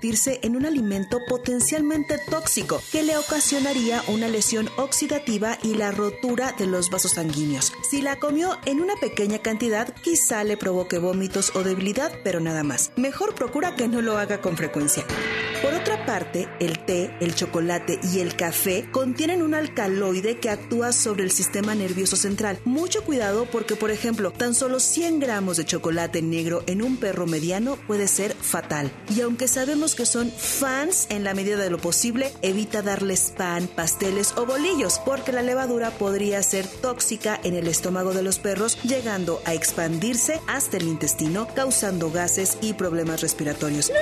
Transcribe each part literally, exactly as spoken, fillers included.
convertirse en un alimento potencialmente tóxico que le ocasionaría una lesión oxidativa y la rotura de los vasos sanguíneos. Si la comió en una pequeña cantidad, quizá le provoque vómitos o debilidad, pero nada más. Mejor procura que no lo haga con frecuencia. Por otra parte, el té, el chocolate y el café contienen un alcaloide que actúa sobre el sistema nervioso central. Mucho cuidado porque, por ejemplo, tan solo cien gramos de chocolate negro en un perro mediano puede ser fatal. Y aunque sabemos que son fans en la medida de lo posible, evita darles pan, pasteles o bolillos, porque la levadura podría ser tóxica en el estómago de los perros, llegando a expandirse hasta el intestino, causando gases y problemas respiratorios.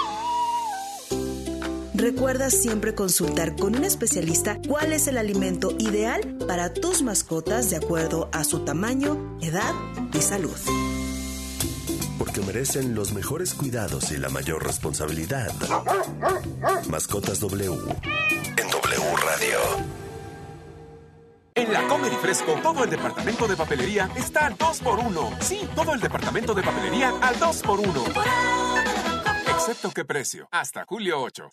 Recuerda siempre consultar con un especialista cuál es el alimento ideal para tus mascotas de acuerdo a su tamaño, edad y salud. Porque merecen los mejores cuidados y la mayor responsabilidad. Mascotas W en W Radio. En la Comer y Fresco, todo el departamento de papelería está al dos por uno. Sí, todo el departamento de papelería al dos por uno. Excepto qué precio. Hasta julio ocho.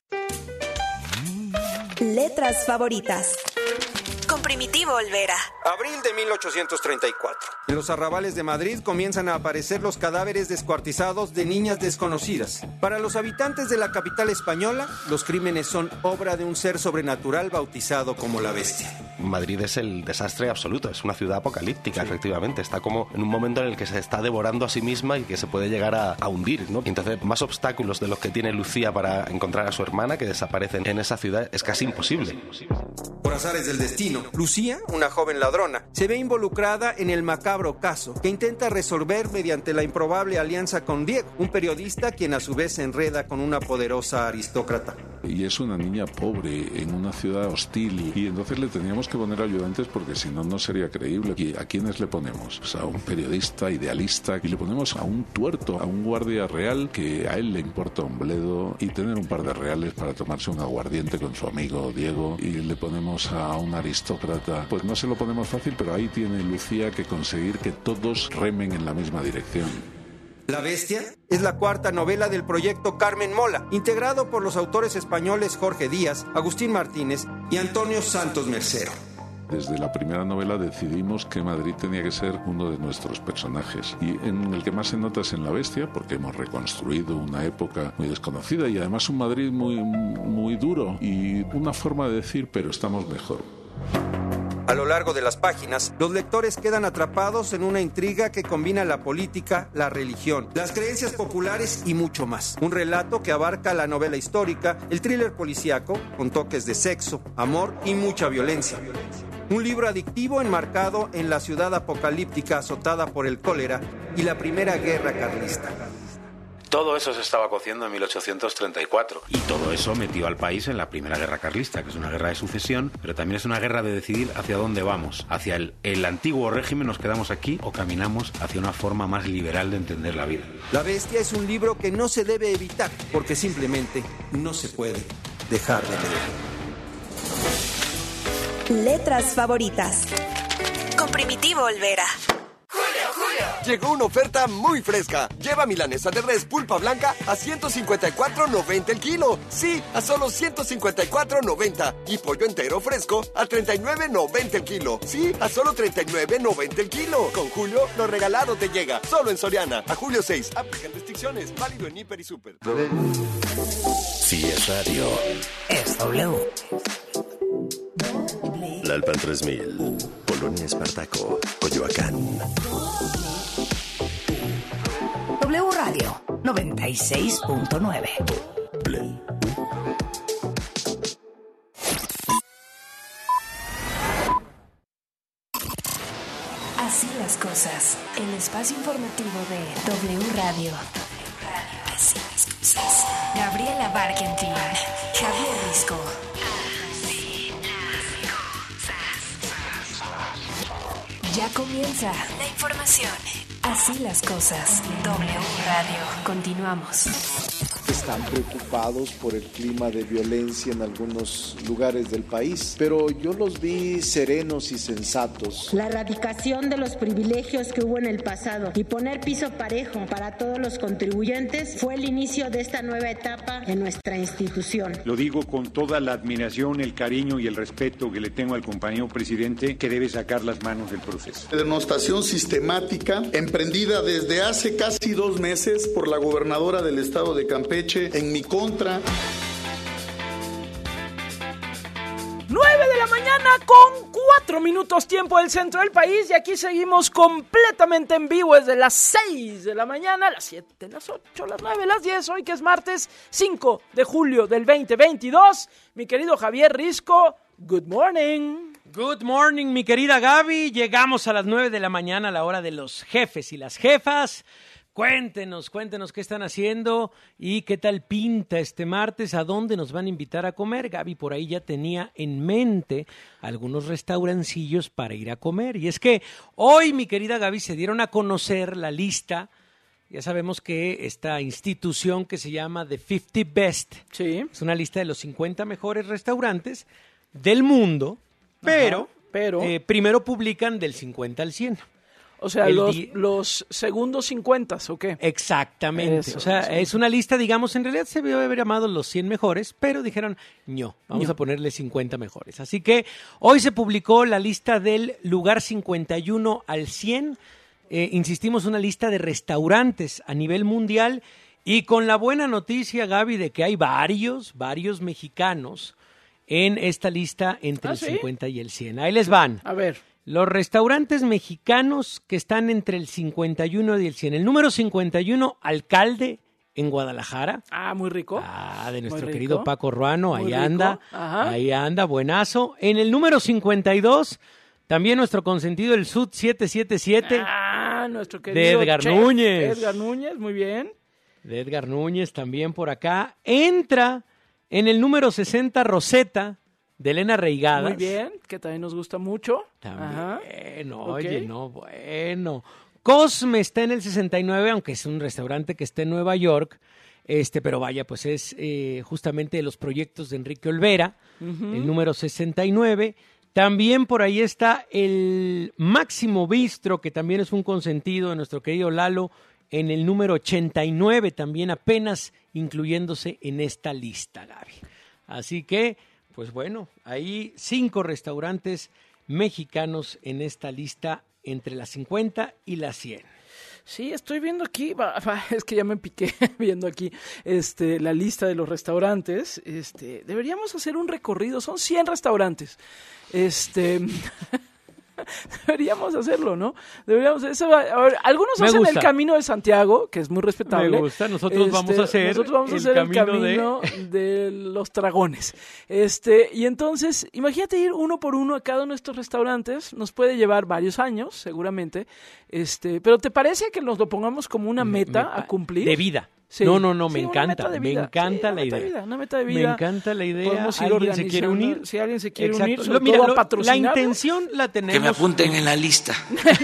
Letras favoritas. Con Primitivo Olvera. Abril de mil ochocientos treinta y cuatro. En los arrabales de Madrid comienzan a aparecer los cadáveres descuartizados de niñas desconocidas. Para los habitantes de la capital española, los crímenes son obra de un ser sobrenatural bautizado como la Bestia. Madrid es el desastre absoluto, es una ciudad apocalíptica, sí. Efectivamente. Está como en un momento en el que se está devorando a sí misma y que se puede llegar a, a hundir, ¿no? Y entonces, más obstáculos de los que tiene Lucía para encontrar a su hermana, que desaparecen en esa ciudad, es casi imposible. Por azares del destino, Lucía, una joven ladrona, se ve involucrada en el macabro caso que intenta resolver mediante la improbable alianza con Diego, un periodista quien a su vez se enreda con una poderosa aristócrata. Y es una niña pobre en una ciudad hostil y entonces le teníamos que poner ayudantes porque si no, no sería creíble. ¿Y a quiénes le ponemos? Pues a un periodista idealista y le ponemos a un tuerto, a un guardia real que a él le importa un bledo y tener un par de reales para tomarse un aguardiente con su amigo Diego, y le ponemos a un aristócrata. Pues no se lo ponemos fácil, pero ahí tiene Lucía que conseguir que todos remen en la misma dirección. La Bestia es la cuarta novela del proyecto Carmen Mola, integrado por los autores españoles Jorge Díaz, Agustín Martínez y Antonio Santos Mercero. Desde la primera novela decidimos que Madrid tenía que ser uno de nuestros personajes, y en el que más se nota es en La Bestia, porque hemos reconstruido una época muy desconocida y además un Madrid muy, muy duro y una forma de decir, pero estamos mejor. A lo largo de las páginas, los lectores quedan atrapados en una intriga que combina la política, la religión, las creencias populares y mucho más. Un relato que abarca la novela histórica, el thriller policíaco, con toques de sexo, amor y mucha violencia. Un libro adictivo enmarcado en la ciudad apocalíptica azotada por el cólera y la Primera Guerra Carlista. Todo eso se estaba cociendo en mil ochocientos treinta y cuatro. Y todo eso metió al país en la Primera Guerra Carlista, que es una guerra de sucesión, pero también es una guerra de decidir hacia dónde vamos. Hacia el, el antiguo régimen, nos quedamos aquí, o caminamos hacia una forma más liberal de entender la vida. La Bestia es un libro que no se debe evitar, porque simplemente no se puede dejar de leer. Letras favoritas. Con Primitivo Olvera. Llegó una oferta muy fresca. Lleva milanesa de res pulpa blanca a ciento cincuenta y cuatro noventa el kilo. Sí, a solo ciento cincuenta y cuatro noventa. Y pollo entero fresco a treinta y nueve noventa el kilo. Sí, a solo treinta y nueve noventa el kilo. Con Julio, lo regalado te llega. Solo en Soriana. A julio seis. Aplican restricciones. Válido en Hiper y Super. Si es radio, es W. La Alpan tres mil, Polonia Espartaco, Coyoacán. W Radio noventa y seis punto nueve. Así las cosas. El espacio informativo de W Radio. Así las cosas. Gabriela Barkentin, Javier Risco. Ya comienza la información. Así las cosas. W Radio. Continuamos. están preocupados por el clima de violencia en algunos lugares del país, pero yo los vi serenos y sensatos. La erradicación de los privilegios que hubo en el pasado y poner piso parejo para todos los contribuyentes fue el inicio de esta nueva etapa en nuestra institución. Lo digo con toda la admiración, el cariño y el respeto que le tengo al compañero presidente, que debe sacar las manos del proceso. Denostación sistemática emprendida desde hace casi dos meses por la gobernadora del estado de Campeche en mi contra. nueve de la mañana con cuatro minutos tiempo del centro del país y aquí seguimos completamente en vivo desde las seis de la mañana, las siete, las ocho, las nueve, las diez, hoy que es martes cinco de julio del veinte veintidós. Mi querido Javier Risco, good morning. Good morning, mi querida Gaby. Llegamos a las nueve de la mañana, a la hora de los jefes y las jefas. Cuéntenos, cuéntenos qué están haciendo y qué tal pinta este martes, a dónde nos van a invitar a comer. Gaby por ahí ya tenía en mente algunos restaurancillos para ir a comer. Y es que hoy, mi querida Gaby, se dieron a conocer la lista. Ya sabemos que esta institución que se llama The cincuenta Best, sí, es una lista de los cincuenta mejores restaurantes del mundo, pero, Ajá, pero... Eh, primero publican del cincuenta al cien. O sea, El los, di- los segundos cincuenta, ¿o qué? Exactamente. Eso, o sea, eso. es una lista, digamos, en realidad se debió haber llamado los cien mejores, pero dijeron, no, vamos No. a ponerle cincuenta mejores. Así que hoy se publicó la lista del lugar cincuenta y uno al cien. Eh, insistimos, una lista de restaurantes a nivel mundial y con la buena noticia, Gaby, de que hay varios, varios mexicanos en esta lista entre ¿Ah, el sí? cincuenta y el cien. Ahí les van. A ver. Los restaurantes mexicanos que están entre el cincuenta y uno y el cien. El número cincuenta y uno, Alcalde, en Guadalajara. Ah, muy rico. Ah, de nuestro Muy querido rico. Paco Ruano. Muy Ahí rico. anda. Ajá. Ahí anda, buenazo. En el número cincuenta y dos, también nuestro consentido, el Sud setecientos setenta y siete. Ah, nuestro querido de Edgar chef Núñez. Edgar Núñez, muy bien. De Edgar Núñez, también por acá. Entra en el número sesenta, Rosetta, de Elena Reigadas. Muy bien, que también nos gusta mucho. También, Ajá. oye, Ok. no, bueno. Cosme está en el sesenta y nueve, aunque es un restaurante que está en Nueva York, este, pero vaya, pues es eh, justamente de los proyectos de Enrique Olvera, Ujú. el número sesenta y nueve. También por ahí está el Máximo Bistro, que también es un consentido de nuestro querido Lalo, en el número ochenta y nueve, también apenas incluyéndose en esta lista, Gaby. Así que, pues bueno, hay cinco restaurantes mexicanos en esta lista entre las cincuenta y las cien. Sí, estoy viendo aquí, va, va, es que ya me piqué viendo aquí este, la lista de los restaurantes. Este, deberíamos hacer un recorrido, son cien restaurantes. Este, deberíamos hacerlo, ¿no? Deberíamos, eso va- a ver, algunos Me hacen gusta. el Camino de Santiago, que es muy respetable. Me gusta, nosotros vamos a hacer nosotros vamos a el hacer el camino camino de... los dragones. Este, y entonces, imagínate ir uno por uno a cada uno de estos restaurantes, nos puede llevar varios años, seguramente. Este, pero ¿te parece que nos lo pongamos como una meta Me- a cumplir? De vida. Sí. No, no, no, Sí, me una encanta, meta de me vida. encanta Sí, la una meta de idea. vida, una meta de Me vida. encanta la idea. Podemos ir ¿Alguien se quiere organizando. unir? Si alguien se quiere Exacto. unir, Lo- sobre mira, todo lo- a patrocinar. la intención la tenemos. Que me apunten en la lista.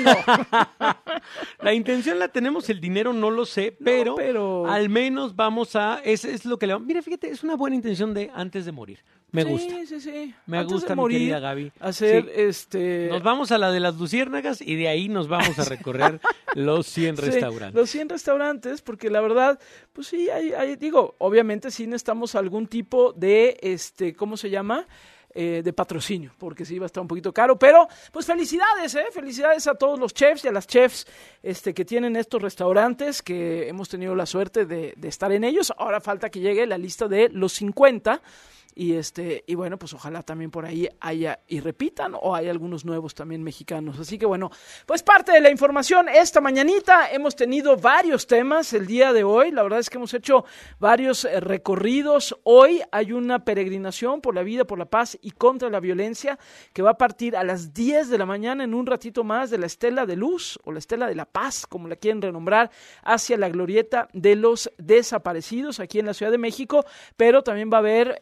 La intención la tenemos, el dinero no lo sé, pero, pero- al menos vamos a, es, es lo que le mira, fíjate, es una buena intención de antes de morir. Me Sí, gusta. sí, sí. Me Antes gusta, de mi morir, querida Gaby. hacer Sí. este Nos vamos a la de las luciérnagas y de ahí nos vamos a recorrer los cien Sí, restaurantes. los cien restaurantes, porque la verdad, pues sí, hay, hay- digo, obviamente sí necesitamos algún tipo de, este, ¿cómo se llama? Eh, de patrocinio, porque sí va a estar un poquito caro, pero pues felicidades, ¿eh? Felicidades a todos los chefs y a las chefs este, que tienen estos restaurantes, que hemos tenido la suerte de, de estar en ellos. Ahora falta que llegue la lista de los cincuenta. Y este, y bueno, pues ojalá también por ahí haya y repitan, o hay algunos nuevos también mexicanos. Así que bueno, pues parte de la información esta mañanita. Hemos tenido varios temas el día de hoy. La verdad es que hemos hecho varios eh, recorridos. Hoy hay una peregrinación por la vida, por la paz y contra la violencia que va a partir a las diez de la mañana, en un ratito más, de la Estela de Luz o la Estela de la Paz, como la quieren renombrar, hacia la glorieta de los desaparecidos aquí en la Ciudad de México. Pero también va a haber este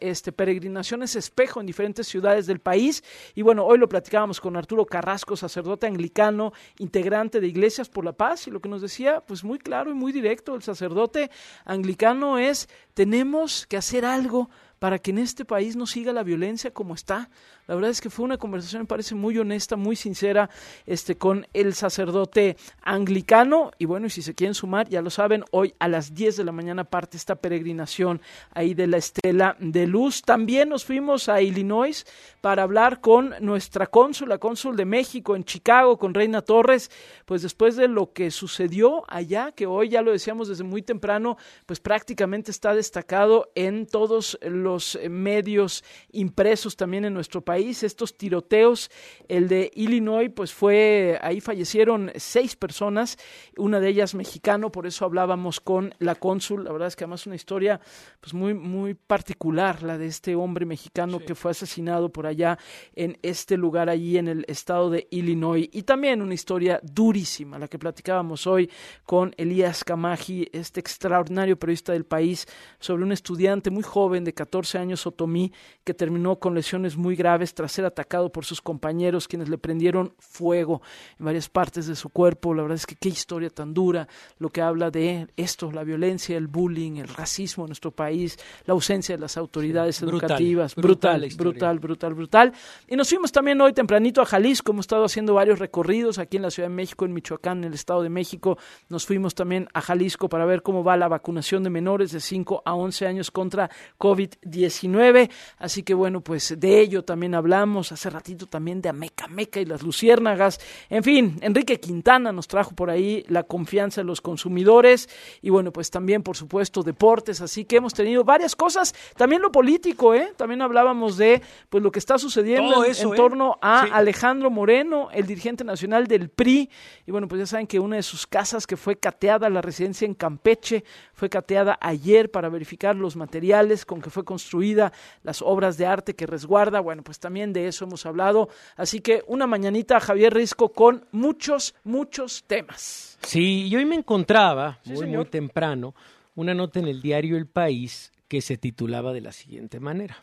peregrinaciones espejo en diferentes ciudades del país. Y bueno, hoy lo platicábamos con Arturo Carrasco, sacerdote anglicano, integrante de Iglesias por la Paz, y lo que nos decía, pues muy claro y muy directo, el sacerdote anglicano es, tenemos que hacer algo para que en este país no siga la violencia como está. La verdad es que fue una conversación, me parece, muy honesta, muy sincera, este, con el sacerdote anglicano. Y bueno, y si se quieren sumar, ya lo saben, hoy a las diez de la mañana parte esta peregrinación ahí de la Estela de Luz. También nos fuimos a Illinois para hablar con nuestra cónsul, la cónsul de México en Chicago, con Reina Torres, pues después de lo que sucedió allá, que hoy ya lo decíamos desde muy temprano, pues prácticamente está destacado en todos los medios impresos también en nuestro país. Estos tiroteos, el de Illinois, pues fue, ahí fallecieron seis personas, una de ellas mexicano, por eso hablábamos con la cónsul. La verdad es que además una historia pues muy, muy particular, la de este hombre mexicano sí. que fue asesinado por allá en este lugar, allí en el estado de Illinois. Y también una historia durísima, la que platicábamos hoy con Elías Camaji, este extraordinario periodista del país, sobre un estudiante muy joven de catorce años, otomí, que terminó con lesiones muy graves tras ser atacado por sus compañeros, quienes le prendieron fuego en varias partes de su cuerpo. La verdad es que qué historia tan dura, lo que habla de esto, la violencia, el bullying, el racismo en nuestro país, la ausencia de las autoridades sí, educativas. Brutal, brutal, brutal, brutal, brutal. Y nos fuimos también hoy tempranito a Jalisco. Hemos estado haciendo varios recorridos aquí en la Ciudad de México, en Michoacán, en el Estado de México. Nos fuimos también a Jalisco para ver cómo va la vacunación de menores de cinco a once años contra COVID diecinueve. Así que bueno, pues de ello también hablamos hace ratito, también de Ameca Meca y las luciérnagas. En fin, Enrique Quintana nos trajo por ahí la confianza de los consumidores y bueno, pues también por supuesto deportes, así que hemos tenido varias cosas, también lo político, ¿eh? También hablábamos de pues lo que está sucediendo en, eso, en torno ¿eh? a sí. Alejandro Moreno, el dirigente nacional del P R I, y bueno, pues ya saben que una de sus casas que fue cateada, la residencia en Campeche, fue cateada ayer para verificar los materiales con que fue construida, las obras de arte que resguarda. Bueno, pues también de eso hemos hablado, así que una mañanita, Javier Risco, con muchos, muchos temas. Sí, y hoy me encontraba, sí, muy, señor. muy temprano, una nota en el diario El País que se titulaba de la siguiente manera.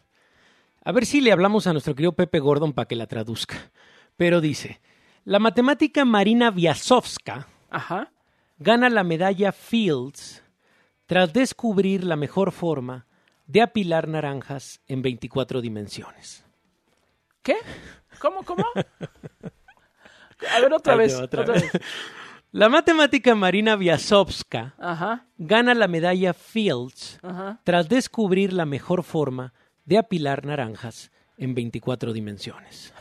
A ver si le hablamos a nuestro querido Pepe Gordon para que la traduzca. Pero dice, la matemática Marina Viazovska Ajá. gana la medalla Fields tras descubrir la mejor forma de apilar naranjas en veinticuatro dimensiones. ¿Qué? ¿Cómo, cómo? A ver, otra vez. Otra, otra vez. vez. La matemática Marina Viazovska Ajá. gana la medalla Fields Ajá. tras descubrir la mejor forma de apilar naranjas en veinticuatro dimensiones.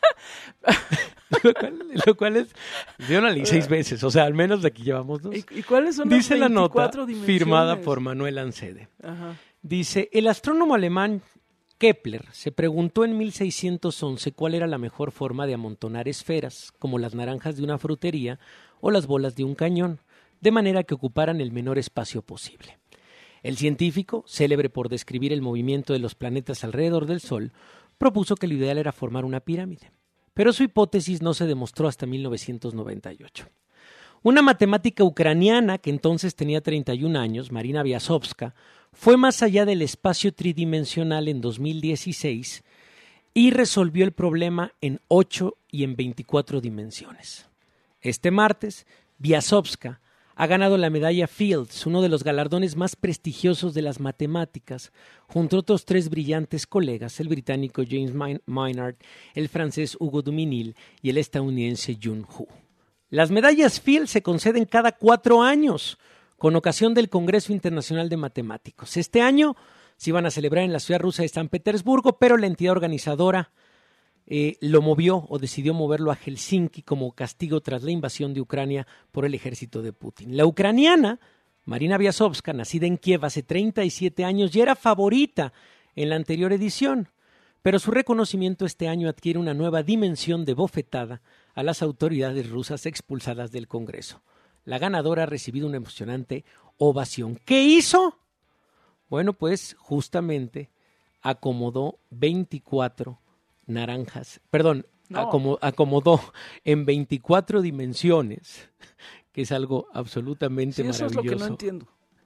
lo, cual, lo cual es... Yo la leí seis veces, o sea, al menos de aquí llevamos dos. ¿Y, y cuáles son Dice las la nota, dimensiones? firmada por Manuel Ancede. Ajá. Dice, el astrónomo alemán Kepler se preguntó en mil seiscientos once cuál era la mejor forma de amontonar esferas, como las naranjas de una frutería o las bolas de un cañón, de manera que ocuparan el menor espacio posible. El científico, célebre por describir el movimiento de los planetas alrededor del Sol, propuso que lo ideal era formar una pirámide, pero su hipótesis no se demostró hasta mil novecientos noventa y ocho. Una matemática ucraniana que entonces tenía treinta y un años, Marina Viazovska, fue más allá del espacio tridimensional en dos mil dieciséis y resolvió el problema en ocho y en veinticuatro dimensiones. Este martes, Viazovska ha ganado la medalla Fields, uno de los galardones más prestigiosos de las matemáticas, junto a otros tres brillantes colegas, el británico James Maynard, el francés Hugo Duminil y el estadounidense Jun Hu. Las medallas Fields se conceden cada cuatro años, con ocasión del Congreso Internacional de Matemáticos. Este año se iban a celebrar en la ciudad rusa de San Petersburgo, pero la entidad organizadora eh, lo movió o decidió moverlo a Helsinki como castigo tras la invasión de Ucrania por el ejército de Putin. La ucraniana, Marina Viazovska, nacida en Kiev hace treinta y siete años, ya era favorita en la anterior edición, pero su reconocimiento este año adquiere una nueva dimensión de bofetada a las autoridades rusas expulsadas del Congreso. La ganadora ha recibido una emocionante ovación. ¿Qué hizo? Bueno, pues justamente acomodó veinticuatro naranjas, perdón, no. acom- acomodó en veinticuatro dimensiones, que es algo absolutamente sí, eso maravilloso. es lo que no entiendo.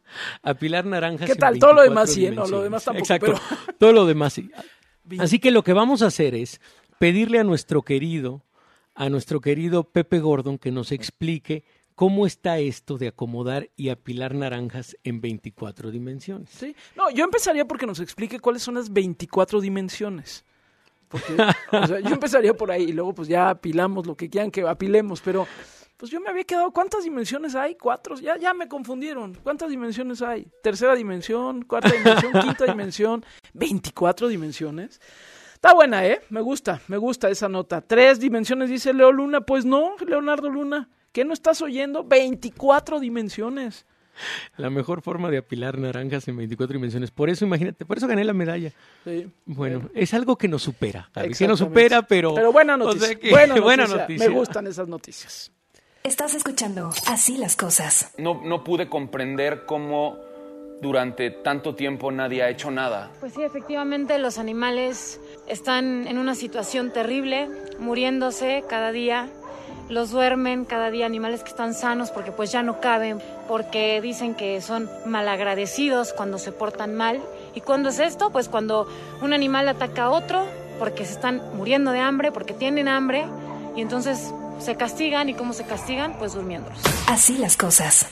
Apilar naranjas. ¿Qué en tal? Todo lo demás sí, ¿eh? dimensiones. No, lo demás tampoco. Exacto, Pero... todo lo demás sí. Así que lo que vamos a hacer es pedirle a nuestro querido, a nuestro querido Pepe Gordon que nos explique cómo está esto de acomodar y apilar naranjas en veinticuatro dimensiones. Sí, no, yo empezaría porque nos explique cuáles son las veinticuatro dimensiones. Porque, o sea, yo empezaría por ahí y luego pues ya apilamos lo que quieran que apilemos, pero pues yo me había quedado, ¿cuántas dimensiones hay? Cuatro, ya, ya me confundieron. ¿Cuántas dimensiones hay? Tercera dimensión, cuarta dimensión, quinta dimensión, veinticuatro dimensiones. Está buena, ¿eh? Me gusta, me gusta esa nota. Tres dimensiones, dice Leo Luna. Pues no, Leonardo Luna. ¿Qué no estás oyendo? veinticuatro dimensiones. La mejor forma de apilar naranjas en veinticuatro dimensiones. Por eso, imagínate, por eso gané la medalla. Sí. Bueno, sí. Es algo que nos supera. Que nos supera, pero... Pero buena noticia. O sea que, buena, noticia. buena noticia. Me gustan esas noticias. Estás escuchando Así las Cosas. No, no pude comprender cómo durante tanto tiempo nadie ha hecho nada. Pues sí, efectivamente, los animales están en una situación terrible, muriéndose cada día. Los duermen cada día, animales que están sanos porque pues ya no caben, porque dicen que son malagradecidos cuando se portan mal. ¿Y cuándo es esto? Pues cuando un animal ataca a otro porque se están muriendo de hambre, porque tienen hambre, y entonces se castigan. ¿Y cómo se castigan? Pues durmiéndolos. Así las cosas.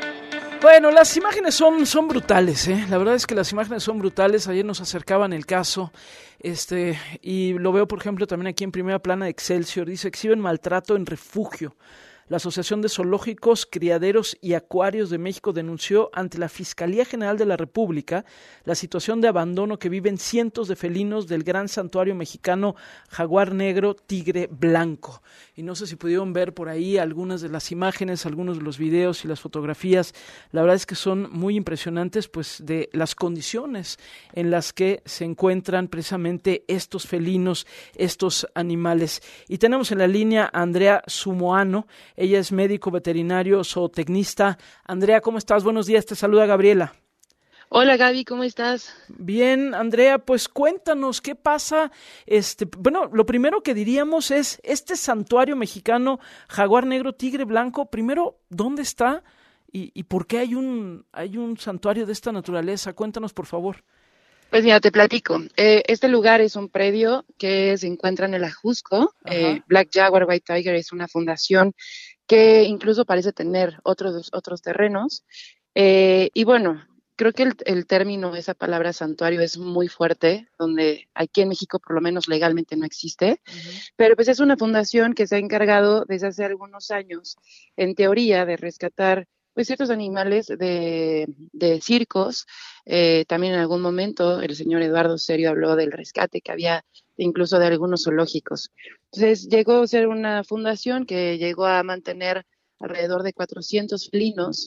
Bueno, las imágenes son, son brutales, ¿eh? La verdad es que las imágenes son brutales. Ayer nos acercaban el caso, este, y lo veo, por ejemplo, también aquí en primera plana de Excelsior. Dice, exhiben maltrato en refugio. La Asociación de Zoológicos, Criaderos y Acuarios de México denunció ante la Fiscalía General de la República la situación de abandono que viven cientos de felinos del gran santuario mexicano Jaguar Negro Tigre Blanco. Y no sé si pudieron ver por ahí algunas de las imágenes, algunos de los videos y las fotografías. La verdad es que son muy impresionantes, pues, de las condiciones en las que se encuentran precisamente estos felinos, estos animales. Y tenemos en la línea a Andrea Sumoano. Ella es médico veterinario zootecnista. Andrea, ¿cómo estás? Buenos días, te saluda Gabriela. Hola Gaby, ¿cómo estás? Bien, Andrea, pues cuéntanos qué pasa. Este, bueno, lo primero que diríamos es este santuario mexicano Jaguar Negro Tigre Blanco. Primero, ¿dónde está y, y por qué hay un hay un santuario de esta naturaleza? Cuéntanos, por favor. Pues mira, te platico. Eh, este lugar es un predio que se encuentra en el Ajusco. Eh, Black Jaguar White Tiger es una fundación que incluso parece tener otros otros terrenos. Eh, y bueno, creo que el, el término, esa palabra santuario es muy fuerte, donde aquí en México por lo menos legalmente no existe. Uh-huh. Pero pues es una fundación que se ha encargado desde hace algunos años, en teoría, de rescatar pues ciertos animales de, de circos. Eh, también en algún momento el señor Eduardo Serio habló del rescate que había incluso de algunos zoológicos. Entonces llegó a ser una fundación que llegó a mantener alrededor de cuatrocientos felinos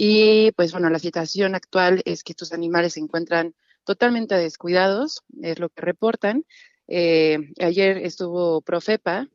y pues bueno, la situación actual es que estos animales se encuentran totalmente descuidados, es lo que reportan. Eh, ayer estuvo Profepa,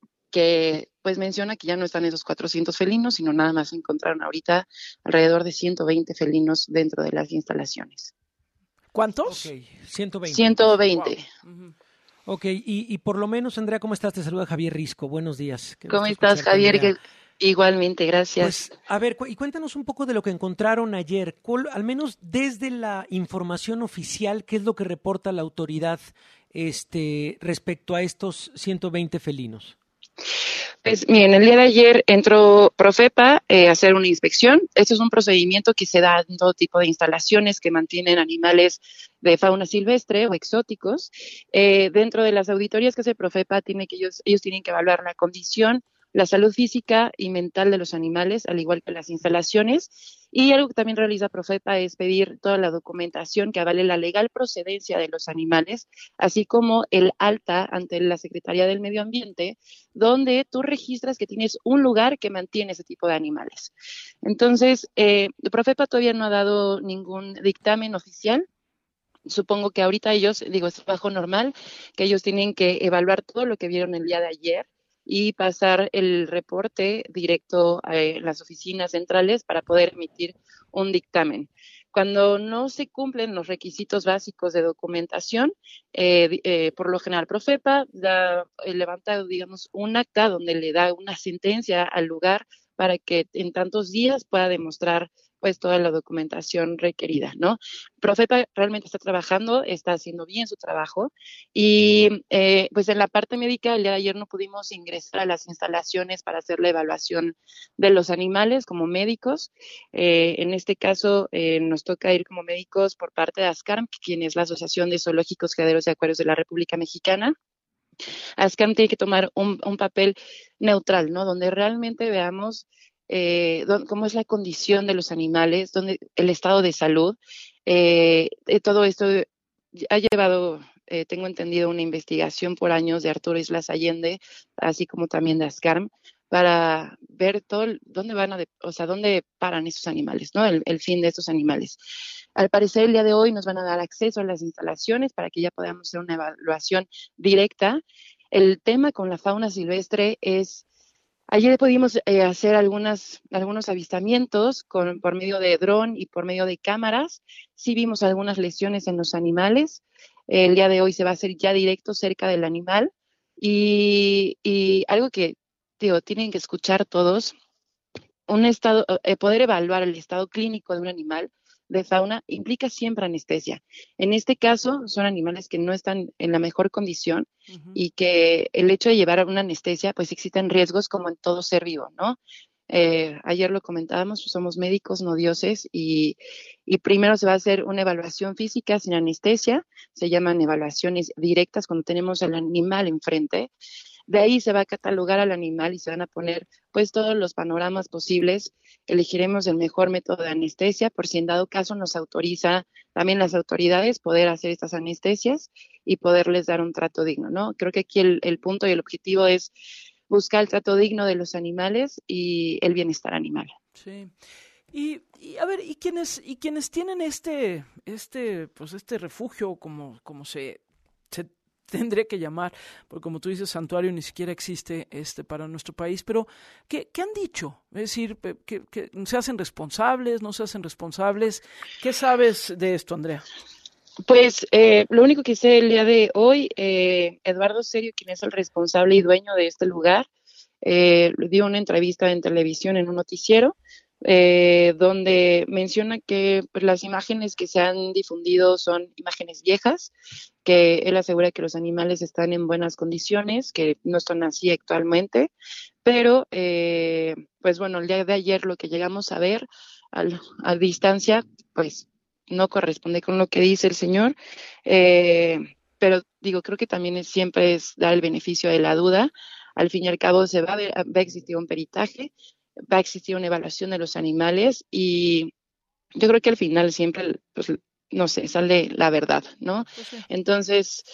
que pues menciona que ya no están esos cuatrocientos felinos, sino nada más se encontraron ahorita alrededor de ciento veinte felinos dentro de las instalaciones. ¿Cuántos? Okay, ciento veinte. ciento veinte. Wow. Uh-huh. Ok, y, y por lo menos, Andrea, ¿cómo estás? Te saluda Javier Risco. Buenos días. ¿Cómo estás, Javier? Que, igualmente, gracias. Pues, a ver, cu- y cuéntanos un poco de lo que encontraron ayer. ¿Cuál, al menos desde la información oficial, qué es lo que reporta la autoridad este, respecto a estos ciento veinte felinos? Pues miren, el día de ayer entró Profepa eh, a hacer una inspección. Este es un procedimiento que se da en todo tipo de instalaciones que mantienen animales de fauna silvestre o exóticos. Eh, dentro de las auditorías que hace Profepa, tiene que ellos, ellos tienen que evaluar la condición, la salud física y mental de los animales, al igual que las instalaciones. Y algo que también realiza Profepa es pedir toda la documentación que avale la legal procedencia de los animales, así como el alta ante la Secretaría del Medio Ambiente, donde tú registras que tienes un lugar que mantiene ese tipo de animales. Entonces, eh, Profepa todavía no ha dado ningún dictamen oficial. Supongo que ahorita ellos, digo, es trabajo normal, que ellos tienen que evaluar todo lo que vieron el día de ayer y pasar el reporte directo a las oficinas centrales para poder emitir un dictamen. Cuando no se cumplen los requisitos básicos de documentación, eh, eh, por lo general Profepa da, eh, levanta, digamos, un acta donde le da una sentencia al lugar para que en tantos días pueda demostrar pues toda la documentación requerida, ¿no? Profepa realmente está trabajando, está haciendo bien su trabajo y eh, pues en la parte médica el día de ayer no pudimos ingresar a las instalaciones para hacer la evaluación de los animales como médicos. Eh, en este caso eh, nos toca ir como médicos por parte de ASCARM, quien es la Asociación de Zoológicos, Criaderos y Acuarios de la República Mexicana. ASCARM tiene que tomar un, un papel neutral, ¿no? Donde realmente veamos eh, don, cómo es la condición de los animales, donde el estado de salud. Eh, eh, todo esto ha llevado, eh, tengo entendido, una investigación por años de Arturo Islas Allende, así como también de ASCARM, para ver todo el, dónde van a, de, o sea, dónde paran esos animales, ¿no? El, el fin de estos animales. Al parecer, el día de hoy nos van a dar acceso a las instalaciones para que ya podamos hacer una evaluación directa. El tema con la fauna silvestre es, ayer pudimos eh, hacer algunas, algunos avistamientos con, por medio de dron y por medio de cámaras. Sí vimos algunas lesiones en los animales. El día de hoy se va a hacer ya directo cerca del animal. Y, y algo que, digo, tienen que escuchar todos, un estado, eh, poder evaluar el estado clínico de un animal de fauna implica siempre anestesia. En este caso, son animales que no están en la mejor condición uh-huh. y que el hecho de llevar una anestesia, pues existen riesgos como en todo ser vivo, ¿no? Eh, ayer lo comentábamos, somos médicos, no dioses, y, y primero se va a hacer una evaluación física sin anestesia, se llaman evaluaciones directas cuando tenemos al animal enfrente. De ahí se va a catalogar al animal y se van a poner pues todos los panoramas posibles. Elegiremos el mejor método de anestesia por si en dado caso nos autoriza también las autoridades poder hacer estas anestesias y poderles dar un trato digno, ¿no? Creo que aquí el, el punto y el objetivo es buscar el trato digno de los animales y el bienestar animal. Sí. Y, y a ver, y quienes y quienes tienen este este pues este refugio como como se se tendría que llamar, porque como tú dices, santuario ni siquiera existe este para nuestro país, pero ¿qué, qué han dicho? Es decir, que, que ¿se hacen responsables, no se hacen responsables? ¿Qué sabes de esto, Andrea? Pues eh, lo único que sé el día de hoy, eh, Eduardo Serio, quien es el responsable y dueño de este lugar, eh, dio una entrevista en televisión en un noticiero, Eh, donde menciona que pues, las imágenes que se han difundido son imágenes viejas, que él asegura que los animales están en buenas condiciones, que no están así actualmente, pero eh, pues bueno, el día de ayer lo que llegamos a ver al, a distancia, pues no corresponde con lo que dice el señor, eh, pero digo, creo que también es, siempre es dar el beneficio de la duda. Al fin y al cabo se va a, ver, va a existir un peritaje, va a existir una evaluación de los animales y yo creo que al final siempre, pues, no sé, sale la verdad, ¿no? Pues sí. Entonces,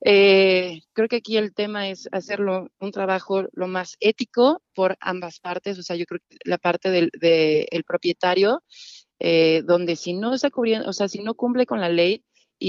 eh, creo que aquí el tema es hacerlo un trabajo lo más ético por ambas partes, o sea, yo creo que la parte del de el propietario, eh, donde si no está cubriendo, o sea, si no cumple con la ley,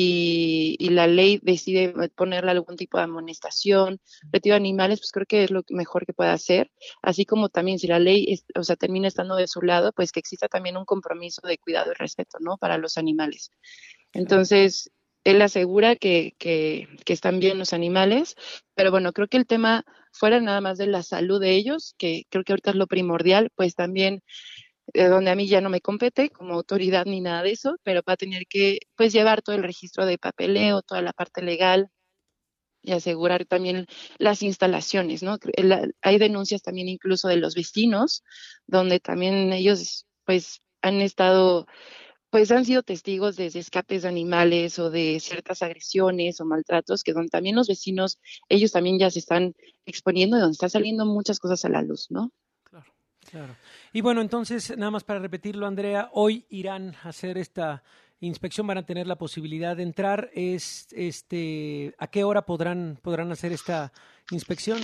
Y, y la ley decide ponerle algún tipo de amonestación, retiro de animales, pues creo que es lo mejor que puede hacer, así como también si la ley, es, o sea, termina estando de su lado, pues que exista también un compromiso de cuidado y respeto, ¿no? Para los animales. Entonces, él asegura que, que, que están bien los animales, pero bueno, creo que el tema, fuera nada más de la salud de ellos, que creo que ahorita es lo primordial, pues también de donde a mí ya no me compete como autoridad ni nada de eso, pero va a tener que pues llevar todo el registro de papeleo, toda la parte legal y asegurar también las instalaciones, ¿no? Hay denuncias también incluso de los vecinos, donde también ellos pues han estado, pues han sido testigos de escapes de animales o de ciertas agresiones o maltratos, que donde también los vecinos, ellos también ya se están exponiendo y donde están saliendo muchas cosas a la luz, ¿no? Claro. Claro. Y bueno, entonces, nada más para repetirlo, Andrea, hoy irán a hacer esta inspección, van a tener la posibilidad de entrar. Es, este, ¿a qué hora podrán, podrán hacer esta inspección?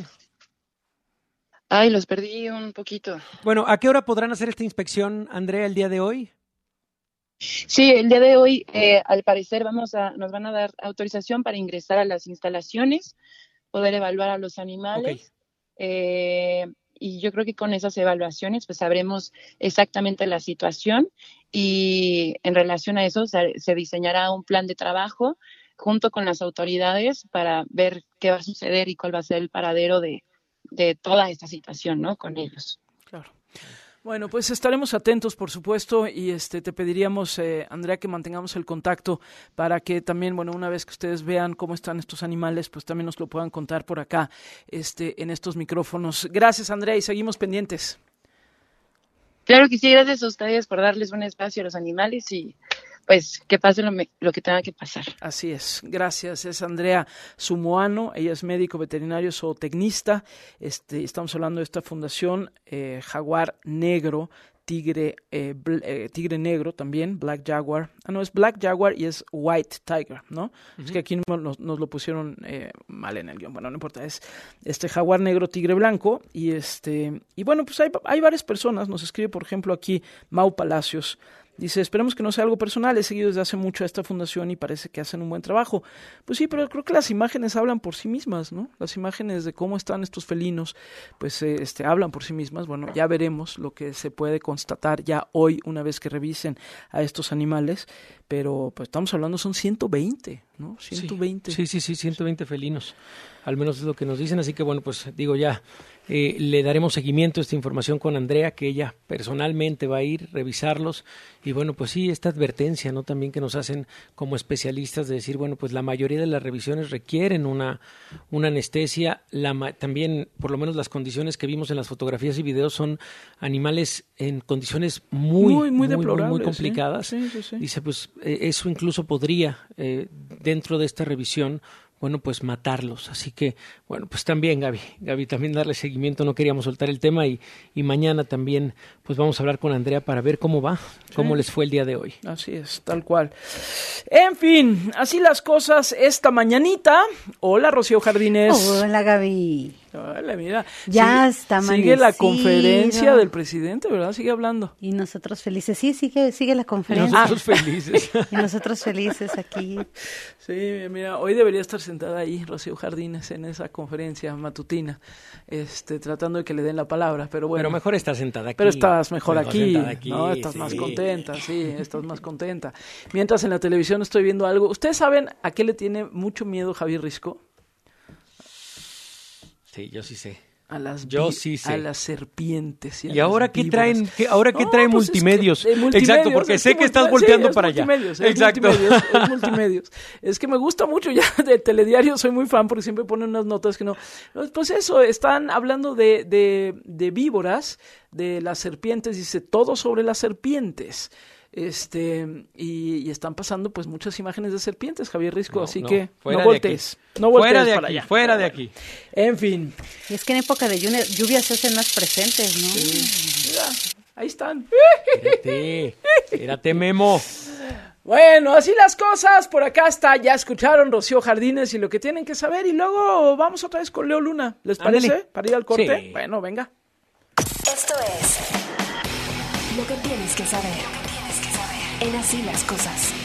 Ay, los perdí un poquito. Bueno, ¿a qué hora podrán hacer esta inspección, Andrea, el día de hoy? Sí, el día de hoy, eh, al parecer, vamos a, nos van a dar autorización para ingresar a las instalaciones, poder evaluar a los animales. Okay. Eh, Y yo creo que con esas evaluaciones pues sabremos exactamente la situación y en relación a eso se, se diseñará un plan de trabajo junto con las autoridades para ver qué va a suceder y cuál va a ser el paradero de, de toda esta situación, ¿no? Con ellos. Claro. Bueno, pues estaremos atentos, por supuesto, y este te pediríamos, eh, Andrea, que mantengamos el contacto para que también, bueno, una vez que ustedes vean cómo están estos animales, pues también nos lo puedan contar por acá, este, en estos micrófonos. Gracias, Andrea, y seguimos pendientes. Claro que sí, gracias a ustedes por darles un espacio a los animales y pues que pase lo, me, lo que tenga que pasar. Así es, gracias. Es Andrea Sumoano, ella es médico veterinario zootecnista. Este, estamos hablando de esta fundación eh, Jaguar Negro, Tigre, eh, bl- eh, Tigre Negro también, Black Jaguar. Ah, no, es Black Jaguar y es White Tiger, ¿no? Uh-huh. Es que aquí nos, nos lo pusieron eh, mal en el guión. Bueno, no importa, es este Jaguar Negro, Tigre Blanco. Y este y bueno, pues hay, hay varias personas. Nos escribe, por ejemplo, aquí Mau Palacios. Dice, esperemos que no sea algo personal, he seguido desde hace mucho a esta fundación y parece que hacen un buen trabajo. Pues sí, pero creo que las imágenes hablan por sí mismas, ¿no? Las imágenes de cómo están estos felinos, pues eh, este, hablan por sí mismas. Bueno, ya veremos lo que se puede constatar ya hoy, una vez que revisen a estos animales, pero pues estamos hablando, son ciento veinte, ¿no? ciento veinte. Sí, sí, sí, ciento veinte felinos, al menos es lo que nos dicen, así que bueno, pues digo ya, eh, le daremos seguimiento a esta información con Andrea, que ella personalmente va a ir, revisarlos, y bueno, pues sí, esta advertencia, ¿no? También que nos hacen como especialistas de decir, bueno, pues la mayoría de las revisiones requieren una, una anestesia, la, también por lo menos las condiciones que vimos en las fotografías y videos son animales en condiciones muy, muy, muy, deplorables, muy, muy complicadas. ¿Sí? Sí, sí, sí. Dice, pues eh, eso incluso podría, eh, dentro de esta revisión, bueno, pues matarlos. Así que, bueno, pues también, Gaby, Gaby, también darle seguimiento, no queríamos soltar el tema y, y mañana también, pues vamos a hablar con Andrea para ver cómo va, sí. cómo les fue el día de hoy. Así es, tal cual. En fin, así las cosas esta mañanita. Hola, Rocío Jardines. Hola, Gaby. Hola, mira. Ya sigue, está amanecido. Sigue la conferencia del presidente, ¿verdad? Sigue hablando. Y nosotros felices. Sí, sigue, sigue la conferencia. Y nosotros felices. Y nosotros felices aquí. Sí, mira, hoy debería estar sentada ahí Rocío Jardines en esa conferencia matutina, este, tratando de que le den la palabra, pero bueno. Pero mejor estar sentada aquí. Pero estás mejor, mejor aquí, aquí, ¿no? Estás sí. más contenta, sí, estás más contenta. Mientras en la televisión estoy viendo algo. ¿Ustedes saben a qué le tiene mucho miedo Javier Risco? Sí, yo sí sé. A las yo vi- sí sé. a las serpientes y, a ¿Y ahora las qué víboras. traen? ¿Qué, ahora qué No, traen pues multimedios? Es que, eh, multimedios? Exacto, porque es sé que, que estás sí, volteando es para allá. multimedios, es Exacto. Multimedios, es multimedios. Es que me gusta mucho ya de Telediario, soy muy fan porque siempre ponen unas notas que no. Pues eso, están hablando de, de, de víboras, de las serpientes, dice todo sobre las serpientes. Este y, y están pasando pues muchas imágenes de serpientes, Javier Risco, No, así no, que fuera no de voltees, aquí. no voltees Fuera de para aquí, allá. fuera de aquí. En fin. Y es que en época de lluvia, lluvia se hacen más presentes, ¿no? Sí. Mira, ahí están. Espérate, espérate, Memo. Bueno, así las cosas, por acá está, ya escucharon Rocío Jardines y lo que tienen que saber y luego vamos otra vez con Leo Luna, ¿les parece? Ándale. Para ir al corte. Sí. Bueno, venga. Esto es lo que tienes que saber. En Así las Cosas.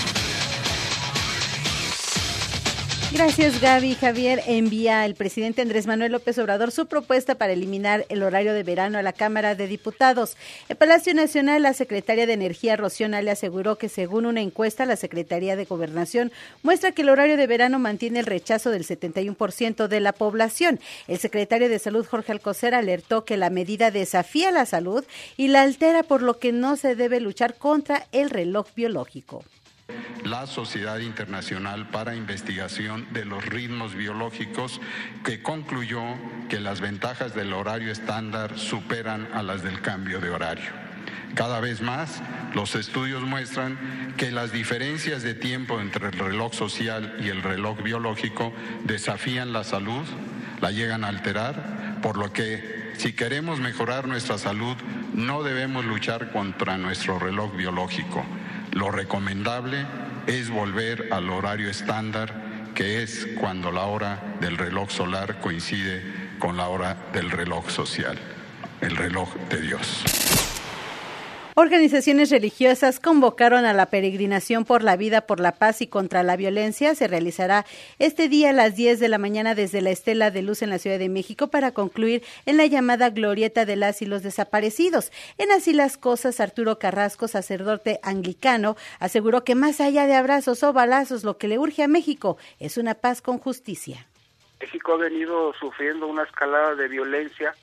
Gracias, Gaby. Javier, envía el presidente Andrés Manuel López Obrador su propuesta para eliminar el horario de verano a la Cámara de Diputados. En Palacio Nacional, la secretaria de Energía, Rocío Nale, aseguró que según una encuesta, la Secretaría de Gobernación muestra que el horario de verano mantiene el rechazo del setenta y uno por ciento de la población. El secretario de Salud, Jorge Alcocer, alertó que la medida desafía la salud y la altera, por lo que no se debe luchar contra el reloj biológico. La Sociedad Internacional para Investigación de los Ritmos Biológicos, que concluyó que las ventajas del horario estándar superan a las del cambio de horario. Cada vez más, los estudios muestran que las diferencias de tiempo entre el reloj social y el reloj biológico desafían la salud, la llegan a alterar, por lo que si queremos mejorar nuestra salud, no debemos luchar contra nuestro reloj biológico. Lo recomendable es volver al horario estándar, que es cuando la hora del reloj solar coincide con la hora del reloj social, el reloj de Dios. Organizaciones religiosas convocaron a la peregrinación por la vida, por la paz y contra la violencia. Se realizará este día a las diez de la mañana desde la Estela de Luz en la Ciudad de México para concluir en la llamada Glorieta de las y los Desaparecidos. En Así las Cosas, Arturo Carrasco, sacerdote anglicano, aseguró que más allá de abrazos o balazos, lo que le urge a México es una paz con justicia. México ha venido sufriendo una escalada de violencia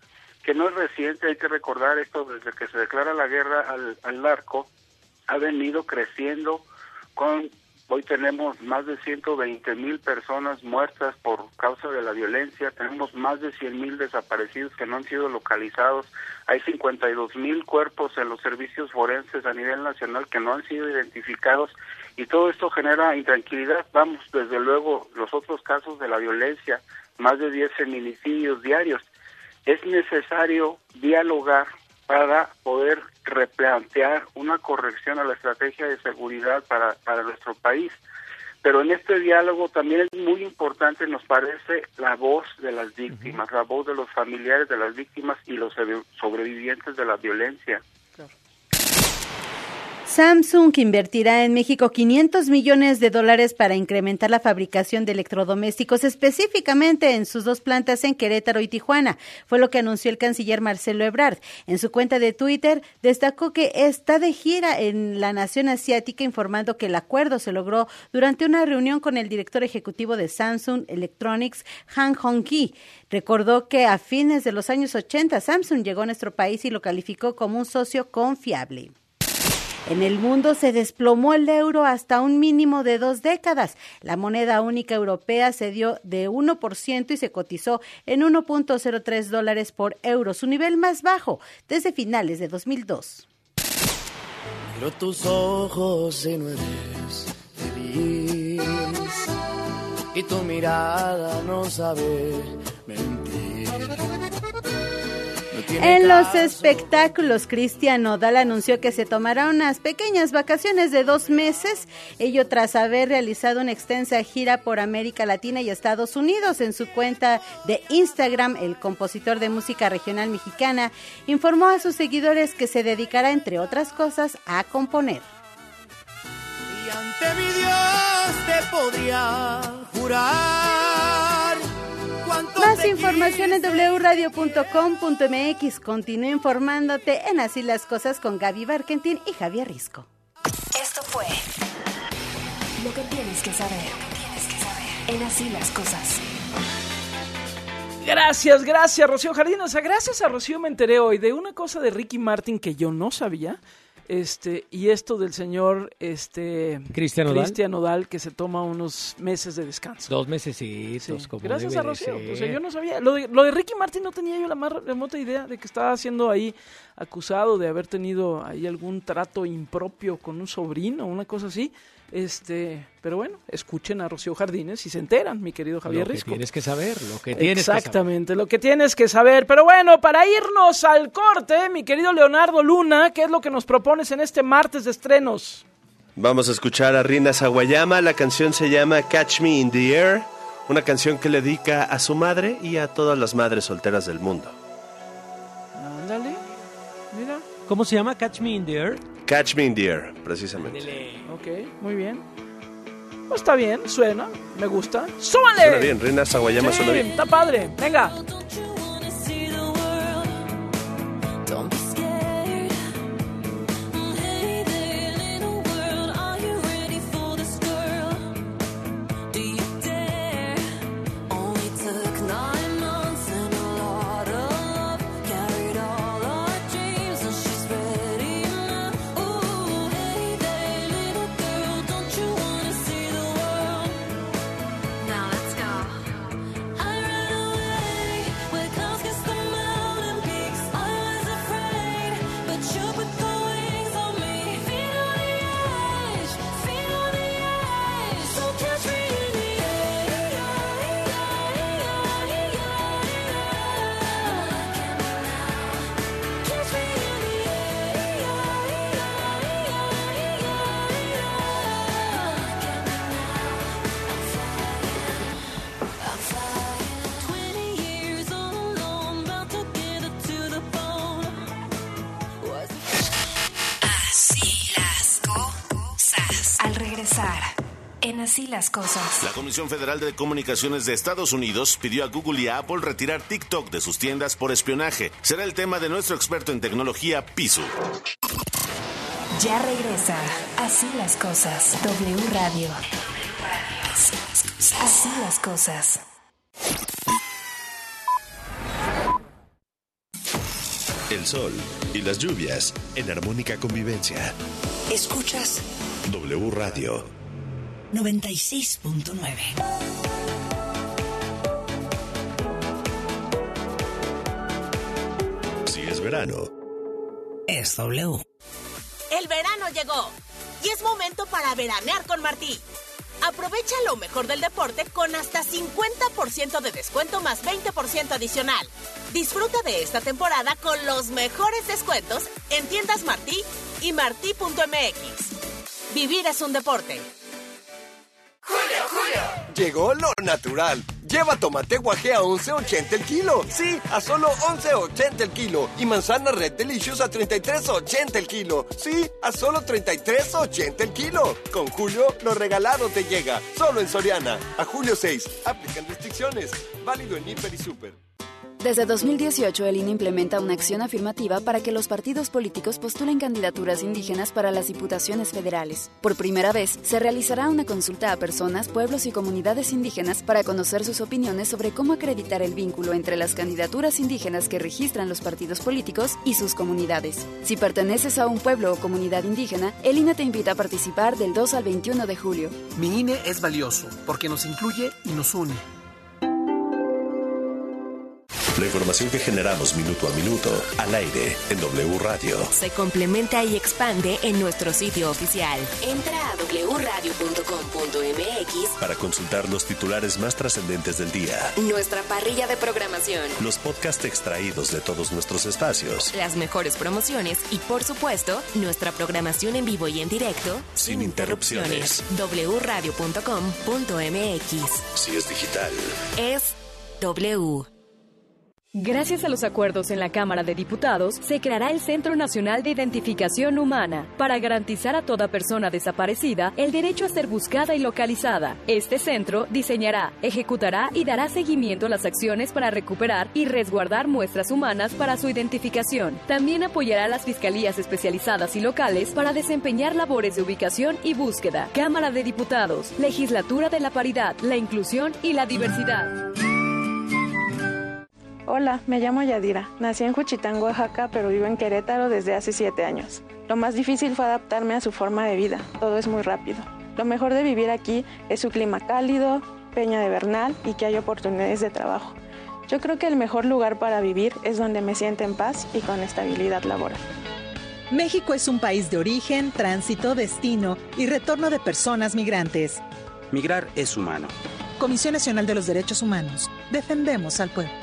que no es reciente, hay que recordar esto, desde que se declara la guerra al, al narco, ha venido creciendo con... Hoy tenemos más de ciento veinte mil personas muertas por causa de la violencia, tenemos más de cien mil desaparecidos que no han sido localizados, hay cincuenta y dos mil cuerpos en los servicios forenses a nivel nacional que no han sido identificados, y todo esto genera intranquilidad. Vamos, desde luego, los otros casos de la violencia, más de diez feminicidios diarios. Es necesario dialogar para poder replantear una corrección a la estrategia de seguridad para, para nuestro país. Pero en este diálogo también es muy importante, nos parece, la voz de las víctimas, uh-huh. la voz de los familiares de las víctimas y los sobrevivientes de la violencia. Samsung invertirá en México quinientos millones de dólares para incrementar la fabricación de electrodomésticos, específicamente en sus dos plantas en Querétaro y Tijuana. Fue lo que anunció el canciller Marcelo Ebrard. En su cuenta de Twitter destacó que está de gira en la nación asiática, informando que el acuerdo se logró durante una reunión con el director ejecutivo de Samsung Electronics, Han Hong-ki. Recordó que a fines de los años ochenta Samsung llegó a nuestro país y lo calificó como un socio confiable. En el mundo se desplomó el euro hasta un mínimo de dos décadas. La moneda única europea cedió de uno por ciento y se cotizó en uno punto cero tres dólares por euro, su nivel más bajo desde finales de dos mil dos. Miro tus ojos y no eres feliz, y tu mirada no sabe mentir. En los espectáculos, Cristian Nodal anunció que se tomará unas pequeñas vacaciones de dos meses, ello tras haber realizado una extensa gira por América Latina y Estados Unidos. En su cuenta de Instagram, el compositor de música regional mexicana informó a sus seguidores que se dedicará, entre otras cosas, a componer. Y ante mi Dios te podría jurar. Más información en doble u radio punto com punto m x. Continúa informándote en Así las Cosas con Gaby Barkentin y Javier Risco. Esto fue lo que tienes que saber en Así las Cosas. Gracias, gracias, Rocío Jardín. O sea, gracias a Rocío me enteré hoy de una cosa de Ricky Martin que yo no sabía. Este, y esto del señor este Cristian Nodal. Cristian Nodal, que se toma unos meses de descanso. Dos mesecitos, sí. Como Gracias debe a Rocío. de O sea, yo no sabía. Lo de, lo de Ricky Martin no tenía yo la más remota idea de que estaba siendo ahí acusado de haber tenido ahí algún trato impropio con un sobrino, una cosa así. Este, pero bueno, escuchen a Rocío Jardines y se enteran, mi querido Javier Risco. Lo que Risco. tienes que saber, lo que tienes Exactamente, que saber. lo que tienes que saber. Pero bueno, para irnos al corte, mi querido Leonardo Luna, ¿qué es lo que nos propones en este martes de estrenos? Vamos a escuchar a Rina Sawayama. La canción se llama Catch Me in the Air, una canción que le dedica a su madre y a todas las madres solteras del mundo. Ándale, mira. ¿Cómo se llama? Catch Me in the Air. Catch Me in the Air, precisamente. Ok, muy bien. Pues está bien, suena, me gusta. ¡Súbale! Suena bien, Rina Sawayama, sí, suena bien. Está padre, venga. En Así las Cosas. La Comisión Federal de Comunicaciones de Estados Unidos pidió a Google y a Apple retirar TikTok de sus tiendas por espionaje. Será el tema de nuestro experto en tecnología, Pisu. Ya regresa Así las Cosas. W Radio. Así las Cosas. el sol y las lluvias en armónica convivencia. Escuchas W Radio noventa y seis punto nueve. Si es verano, es W. El verano llegó y es momento para veranear con Martí. Aprovecha lo mejor del deporte con hasta cincuenta por ciento de descuento más veinte por ciento adicional. Disfruta de esta temporada con los mejores descuentos en tiendas Martí y martí punto m x. Vivir es un deporte. ¡Julio, Julio! Llegó lo natural. Lleva tomate guajé a once ochenta el kilo. Sí, a solo once ochenta el kilo. Y manzana Red Delicious a treinta y tres ochenta el kilo. Sí, a solo treinta y tres ochenta el kilo. Con Julio, lo regalado te llega. Solo en Soriana. A julio seis. Aplican restricciones. Válido en Hiper y Super. Desde dos mil dieciocho, el I N E implementa una acción afirmativa para que los partidos políticos postulen candidaturas indígenas para las diputaciones federales. Por primera vez, se realizará una consulta a personas, pueblos y comunidades indígenas para conocer sus opiniones sobre cómo acreditar el vínculo entre las candidaturas indígenas que registran los partidos políticos y sus comunidades. Si perteneces a un pueblo o comunidad indígena, el I N E te invita a participar del dos al veintiuno de julio. Mi I N E es valioso porque nos incluye y nos une. La información que generamos minuto a minuto, al aire, en W Radio. Se complementa y expande en nuestro sitio oficial. Entra a doble u radio punto com punto m x para consultar los titulares más trascendentes del día. Nuestra parrilla de programación. Los podcasts extraídos de todos nuestros espacios. Las mejores promociones y, por supuesto, nuestra programación en vivo y en directo. Sin, sin interrupciones. interrupciones. doble u radio punto com punto m x. Si es digital, es W. Gracias a los acuerdos en la Cámara de Diputados, se creará el Centro Nacional de Identificación Humana para garantizar a toda persona desaparecida el derecho a ser buscada y localizada. Este centro diseñará, ejecutará y dará seguimiento a las acciones para recuperar y resguardar muestras humanas para su identificación. También apoyará a las fiscalías especializadas y locales para desempeñar labores de ubicación y búsqueda. Cámara de Diputados, Legislatura de la Paridad, la Inclusión y la Diversidad. Hola, me llamo Yadira. Nací en Juchitán, Oaxaca, pero vivo en Querétaro desde hace siete años. Lo más difícil fue adaptarme a su forma de vida. Todo es muy rápido. Lo mejor de vivir aquí es su clima cálido, Peña de Bernal y que hay oportunidades de trabajo. Yo creo que el mejor lugar para vivir es donde me siento en paz y con estabilidad laboral. México es un país de origen, tránsito, destino y retorno de personas migrantes. Migrar es humano. Comisión Nacional de los Derechos Humanos. Defendemos al pueblo.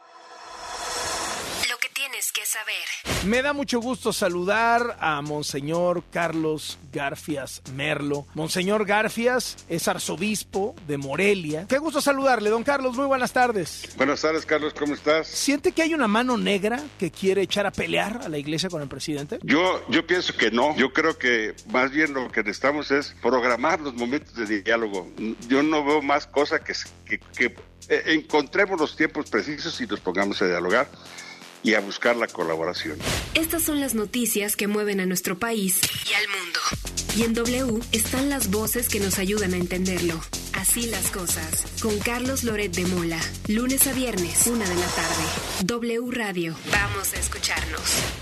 Que saber. Me da mucho gusto saludar a Monseñor Carlos Garfias Merlo. Monseñor Garfias es arzobispo de Morelia. Qué gusto saludarle, don Carlos. Muy buenas tardes. Buenas tardes, Carlos. ¿Cómo estás? ¿Siente que hay una mano negra que quiere echar a pelear a la iglesia con el presidente? Yo, yo pienso que no. Yo creo que más bien lo que necesitamos es programar los momentos de diálogo. Yo no veo más cosa que, que, que eh, encontremos los tiempos precisos y nos pongamos a dialogar y a buscar la colaboración. Estas son las noticias que mueven a nuestro país y al mundo. Y en W están las voces que nos ayudan a entenderlo. Así las cosas. Con Carlos Loret de Mola. Lunes a viernes, una de la tarde. W Radio. Vamos a escucharnos.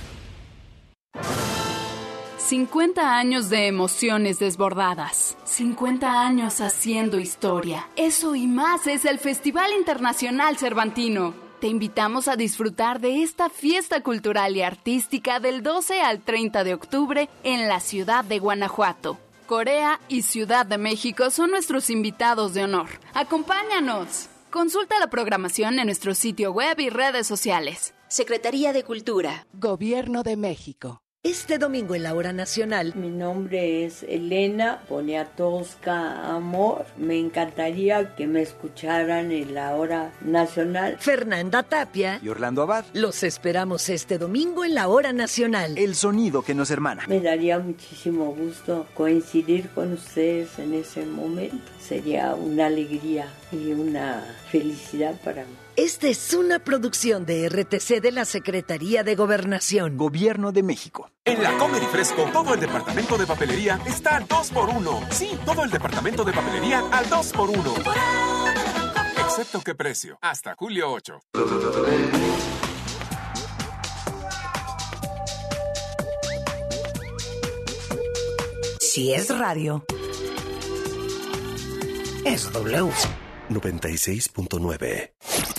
cincuenta años de emociones desbordadas. cincuenta años haciendo historia. Eso y más es el Festival Internacional Cervantino. Te invitamos a disfrutar de esta fiesta cultural y artística del doce al treinta de octubre en la ciudad de Guanajuato. Corea y Ciudad de México son nuestros invitados de honor. ¡Acompáñanos! Consulta la programación en nuestro sitio web y redes sociales. Secretaría de Cultura. Gobierno de México. Este domingo en la Hora Nacional. Mi nombre es Elena Poniatowska Amor. Me encantaría que me escucharan en la Hora Nacional. Fernanda Tapia y Orlando Abad. Los esperamos este domingo en la Hora Nacional. El sonido que nos hermana. Me daría muchísimo gusto coincidir con ustedes en ese momento. Sería una alegría y una felicidad para mí. Esta es una producción de R T C de la Secretaría de Gobernación. Gobierno de México. En la Comer y Fresco, todo el departamento de papelería está al dos por uno. Sí, todo el departamento de papelería al dos por uno. Excepto qué precio. Hasta julio ocho. Si es radio, es W. noventa y seis punto nueve.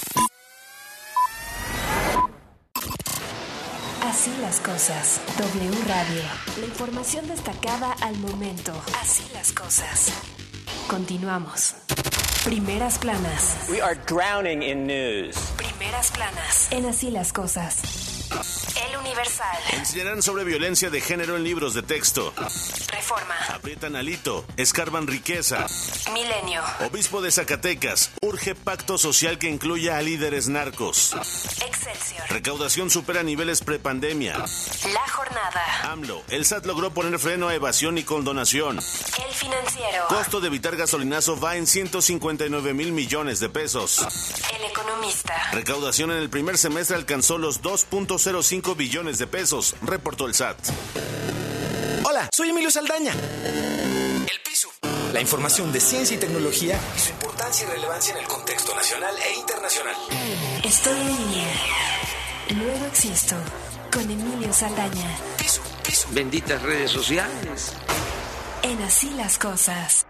Así las cosas. W Radio. La información destacada al momento. Así las cosas. Continuamos. Primeras planas. We are drowning in news. Primeras planas. En Así las cosas. El Universal. Enseñarán sobre violencia de género en libros de texto. Reforma. Aprietan alito, escarban riqueza. Milenio. Obispo de Zacatecas, urge pacto social que incluya a líderes narcos. Excelsior. Recaudación supera niveles prepandemia. La Jornada. AMLO, el S A T logró poner freno a evasión y condonación. El Financiero. Costo de evitar gasolinazo va en ciento cincuenta y nueve mil millones de pesos. El Economista. Recaudación en el primer semestre alcanzó los dos punto cero cinco billones de pesos, reportó el S A T. Hola, soy Emilio Saldaña. El Pisu. La información de ciencia y tecnología y su importancia y relevancia en el contexto nacional e internacional. Estoy en línea. Luego existo. Con Emilio Saldaña. Pisu, Pisu. Benditas redes sociales. En Así las cosas.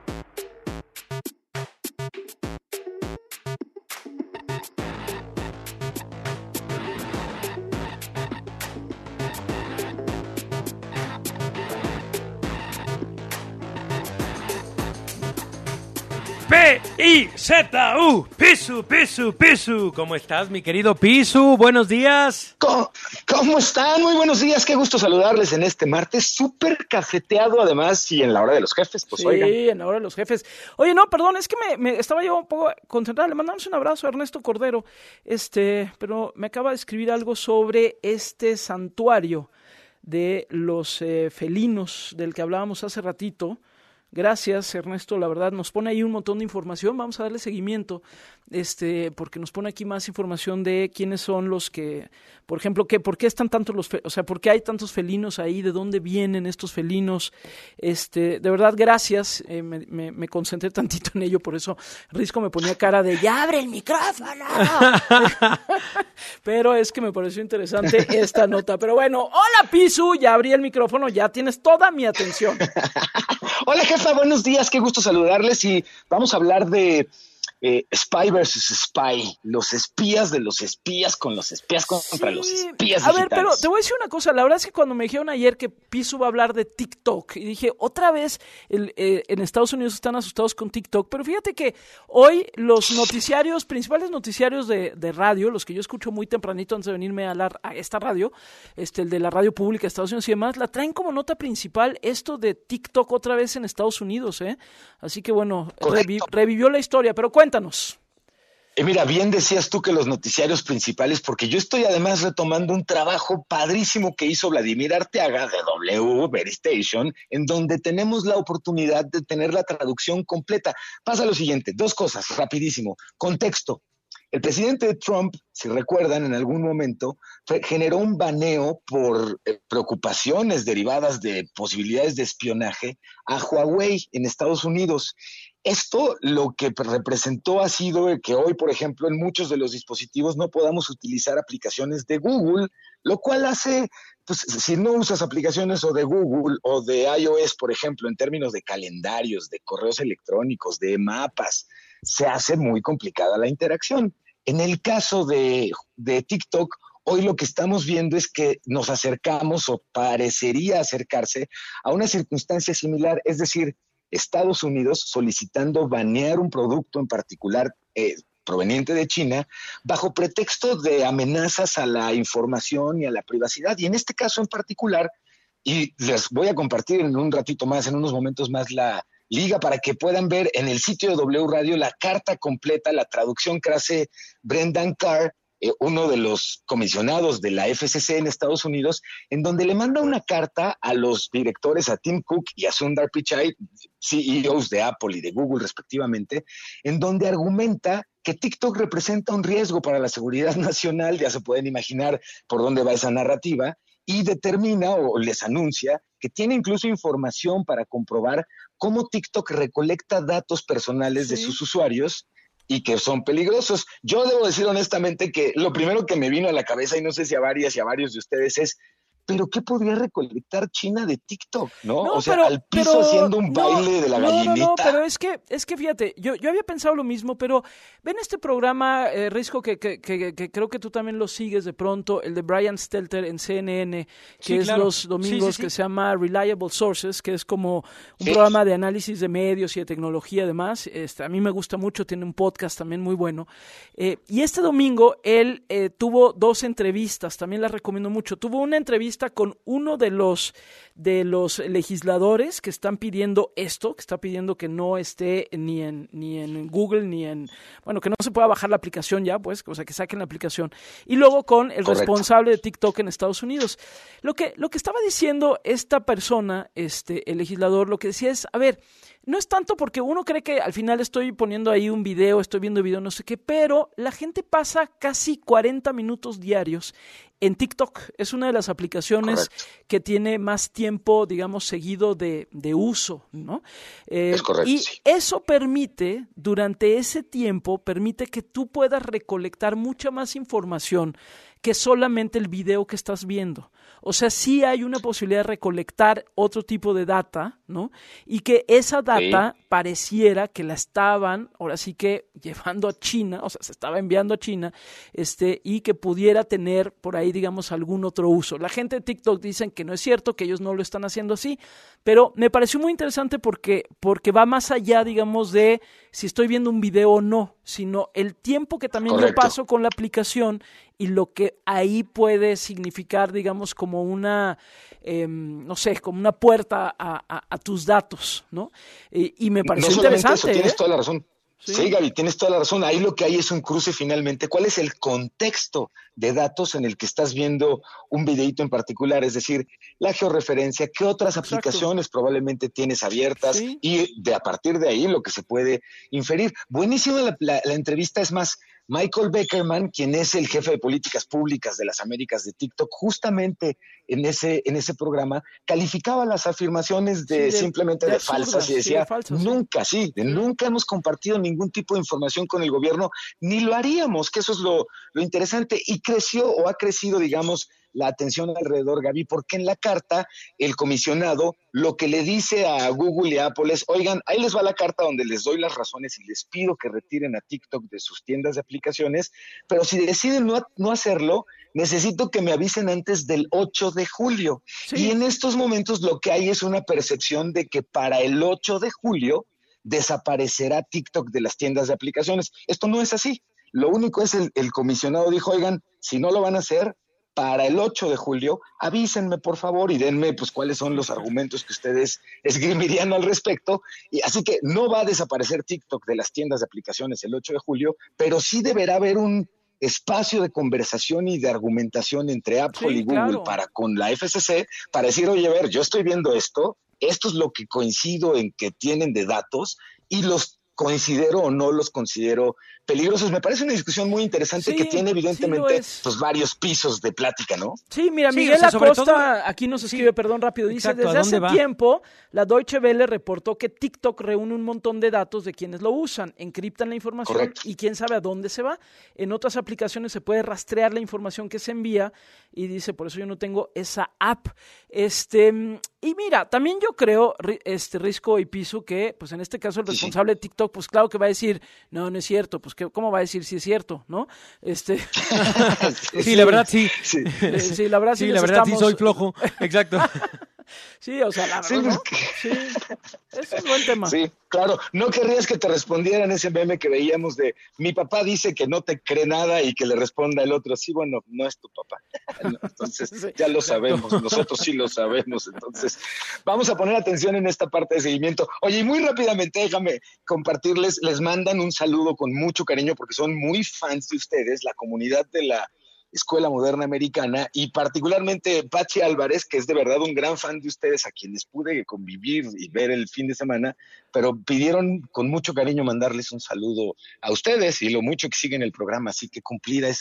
P I Z U, Pisu, Pisu, Pisu. ¿Cómo estás, mi querido Pisu? Buenos días. ¿Cómo, ¿Cómo están? Muy buenos días. Qué gusto saludarles en este martes súper cafeteado, además, y en la hora de los jefes, pues sí, oigan. Sí, en la hora de los jefes. Oye, no, perdón, es que me, me estaba yo un poco concentrado. Le mandamos un abrazo a Ernesto Cordero, este, pero me acaba de escribir algo sobre este santuario de los eh, felinos del que hablábamos hace ratito. Gracias, Ernesto, la verdad nos pone ahí un montón de información, vamos a darle seguimiento, este, porque nos pone aquí más información de quiénes son los que, por ejemplo, que, por qué están tantos los, fe, o sea, por qué hay tantos felinos ahí, de dónde vienen estos felinos, este, de verdad, gracias, eh, me, me, me concentré tantito en ello, por eso Risco me ponía cara de, ¡ya abre el micrófono! Pero es que me pareció interesante esta nota, pero bueno, hola Pisu, ya abrí el micrófono, ya tienes toda mi atención. Hola jefa, buenos días, qué gusto saludarles y vamos a hablar de eh, Spy versus Spy, los espías de los espías con los espías contra sí, los espías a digitales. ver, pero te voy a decir una cosa, la verdad es que cuando me dijeron ayer que Pisu va a hablar de TikTok y dije, otra vez el, eh, en Estados Unidos están asustados con TikTok, pero fíjate que hoy los noticiarios, principales noticiarios de, de radio, los que yo escucho muy tempranito antes de venirme a, la, a esta radio, este el de la radio pública de Estados Unidos y demás, la traen como nota principal esto de TikTok otra vez en Estados Unidos, ¿eh? Así que bueno, revi, revivió la historia, pero cuéntanos. Eh, mira, bien decías tú que los noticiarios principales, porque yo estoy además retomando un trabajo padrísimo que hizo Vladimir Arteaga de W, Veristation, en donde tenemos la oportunidad de tener la traducción completa. Pasa lo siguiente, dos cosas, rapidísimo. Contexto. El presidente Trump, si recuerdan, en algún momento fue, generó un baneo por eh, preocupaciones derivadas de posibilidades de espionaje a Huawei en Estados Unidos. Esto lo que representó ha sido que hoy, por ejemplo, en muchos de los dispositivos no podamos utilizar aplicaciones de Google, lo cual hace, pues, si no usas aplicaciones o de Google o de iOS, por ejemplo, en términos de calendarios, de correos electrónicos, de mapas, se hace muy complicada la interacción. En el caso de, de TikTok, hoy lo que estamos viendo es que nos acercamos o parecería acercarse a una circunstancia similar, es decir, Estados Unidos solicitando banear un producto en particular eh, proveniente de China bajo pretexto de amenazas a la información y a la privacidad. Y en este caso en particular, y les voy a compartir en un ratito más, en unos momentos más, la liga para que puedan ver en el sitio de W Radio la carta completa, la traducción que hace Brendan Carr, eh, uno de los comisionados de la F C C en Estados Unidos, en donde le manda una carta a los directores, a Tim Cook y a Sundar Pichai, C E Os de Apple y de Google respectivamente, en donde argumenta que TikTok representa un riesgo para la seguridad nacional, ya se pueden imaginar por dónde va esa narrativa, y determina o les anuncia que tiene incluso información para comprobar cómo TikTok recolecta datos personales sí. de sus usuarios y que son peligrosos. Yo debo decir honestamente que lo primero que me vino a la cabeza, y no sé si a varias y a varios de ustedes, es pero ¿qué podría recolectar China de TikTok? No, no o sea, pero, al piso pero, haciendo un no, baile de la no, gallinita. No, no, pero es que, es que fíjate, yo, yo había pensado lo mismo, pero ven este programa, eh, Risco, que, que, que, que creo que tú también lo sigues de pronto, el de Brian Stelter en C N N, que sí, es claro. los domingos, sí, sí, sí. que se llama Reliable Sources, que es como un sí. programa de análisis de medios y de tecnología además. Este, a mí me gusta mucho, tiene un podcast también muy bueno. Eh, y este domingo él eh, tuvo dos entrevistas, también las recomiendo mucho. Tuvo una entrevista con uno de los de los legisladores que están pidiendo esto, que está pidiendo que no esté ni en ni en Google ni en, bueno, que no se pueda bajar la aplicación ya, pues, o sea, que saquen la aplicación. Y luego con el Correcto. responsable de TikTok en Estados Unidos. Lo que lo que estaba diciendo esta persona, este el legislador, lo que decía es, a ver, no es tanto porque uno cree que al final estoy poniendo ahí un video, estoy viendo video, no sé qué, pero la gente pasa casi cuarenta minutos diarios en TikTok. Es una de las aplicaciones correcto. que tiene más tiempo, digamos, seguido de, de uso, ¿no? Eh, es correcto, y sí. eso permite, durante ese tiempo, permite que tú puedas recolectar mucha más información que solamente el video que estás viendo. O sea, sí hay una posibilidad de recolectar otro tipo de data, ¿no? Y que esa data sí. pareciera que la estaban, ahora sí que llevando a China, o sea, se estaba enviando a China, este, y que pudiera tener por ahí, digamos, algún otro uso. La gente de TikTok dicen que no es cierto, que ellos no lo están haciendo así, pero me pareció muy interesante porque, porque va más allá, digamos, de si estoy viendo un video o no, sino el tiempo que también Correcto. yo paso con la aplicación y lo que ahí puede significar, digamos, como una, eh, no sé, como una puerta a, a, a tus datos, ¿no? Y, y me pareció no interesante. Eso, tienes ¿eh? toda la razón. Sí. sí, Gaby, tienes toda la razón. Ahí lo que hay es un cruce finalmente. ¿Cuál es el contexto de datos en el que estás viendo un videíto en particular? Es decir, la georreferencia, qué otras Exacto. aplicaciones probablemente tienes abiertas sí. y de a partir de ahí lo que se puede inferir. Buenísima la, la, la entrevista, es más, Michael Beckerman, quien es el jefe de políticas públicas de las Américas de TikTok, justamente en ese en ese programa calificaba las afirmaciones de, sí, de simplemente de, de absurdas, falsas y decía, sí, de falsas, nunca, sí, sí de nunca hemos compartido ningún tipo de información con el gobierno, ni lo haríamos, que eso es lo, lo interesante, y creció o ha crecido, digamos, la atención alrededor, Gaby, porque en la carta el comisionado lo que le dice a Google y a Apple es, oigan, ahí les va la carta donde les doy las razones y les pido que retiren a TikTok de sus tiendas de aplicaciones, pero si deciden no, no hacerlo, necesito que me avisen antes del ocho de julio. Sí. Y en estos momentos lo que hay es una percepción de que para el ocho de julio desaparecerá TikTok de las tiendas de aplicaciones. Esto no es así. Lo único es el, el comisionado dijo, oigan, si no lo van a hacer, para el ocho de julio, avísenme por favor y denme pues cuáles son los argumentos que ustedes esgrimirían al respecto. Y así que no va a desaparecer TikTok de las tiendas de aplicaciones el ocho de julio, pero sí deberá haber un espacio de conversación y de argumentación entre Apple sí, y Google claro. para con la F C C, para decir, oye, a ver, yo estoy viendo esto, esto es lo que coincido en que tienen de datos y los considero o no los considero peligrosos. Me parece una discusión muy interesante sí, que tiene evidentemente sí pues varios pisos de plática, ¿no? Sí, mira, Miguel sí, o sea, Acosta todo... aquí nos escribe, sí, perdón, rápido, dice, exacto, desde hace va? tiempo la Deutsche Welle reportó que TikTok reúne un montón de datos de quienes lo usan, encriptan la información Correcto. y quién sabe a dónde se va. En otras aplicaciones se puede rastrear la información que se envía y dice, por eso yo no tengo esa app. Este, y mira, también yo creo, este Risco y Piso, que pues en este caso el responsable sí, sí. de TikTok, pues claro que va a decir, no, no es cierto, pues que, ¿cómo va a decir si es cierto, no? Este sí, sí, la verdad sí. Sí, eh, sí la verdad sí, sí la verdad estamos... sí soy flojo. Exacto. Sí, o sea, la verdad, sí, ¿no? Sí, es un buen tema. Sí, claro. No querrías que te respondieran ese meme que veíamos de mi papá dice que no te cree nada y que le responda el otro, sí, bueno, no es tu papá. No, entonces, sí, ya lo sabemos, nosotros sí lo sabemos. Entonces, vamos a poner atención en esta parte de seguimiento. Oye, y muy rápidamente, déjame compartirles, les mandan un saludo con mucho cariño porque son muy fans de ustedes, la comunidad de la Escuela Moderna Americana, y particularmente Pachi Álvarez, que es de verdad un gran fan de ustedes, a quienes pude convivir y ver el fin de semana, pero pidieron con mucho cariño mandarles un saludo a ustedes y lo mucho que siguen el programa, así que cumplida esa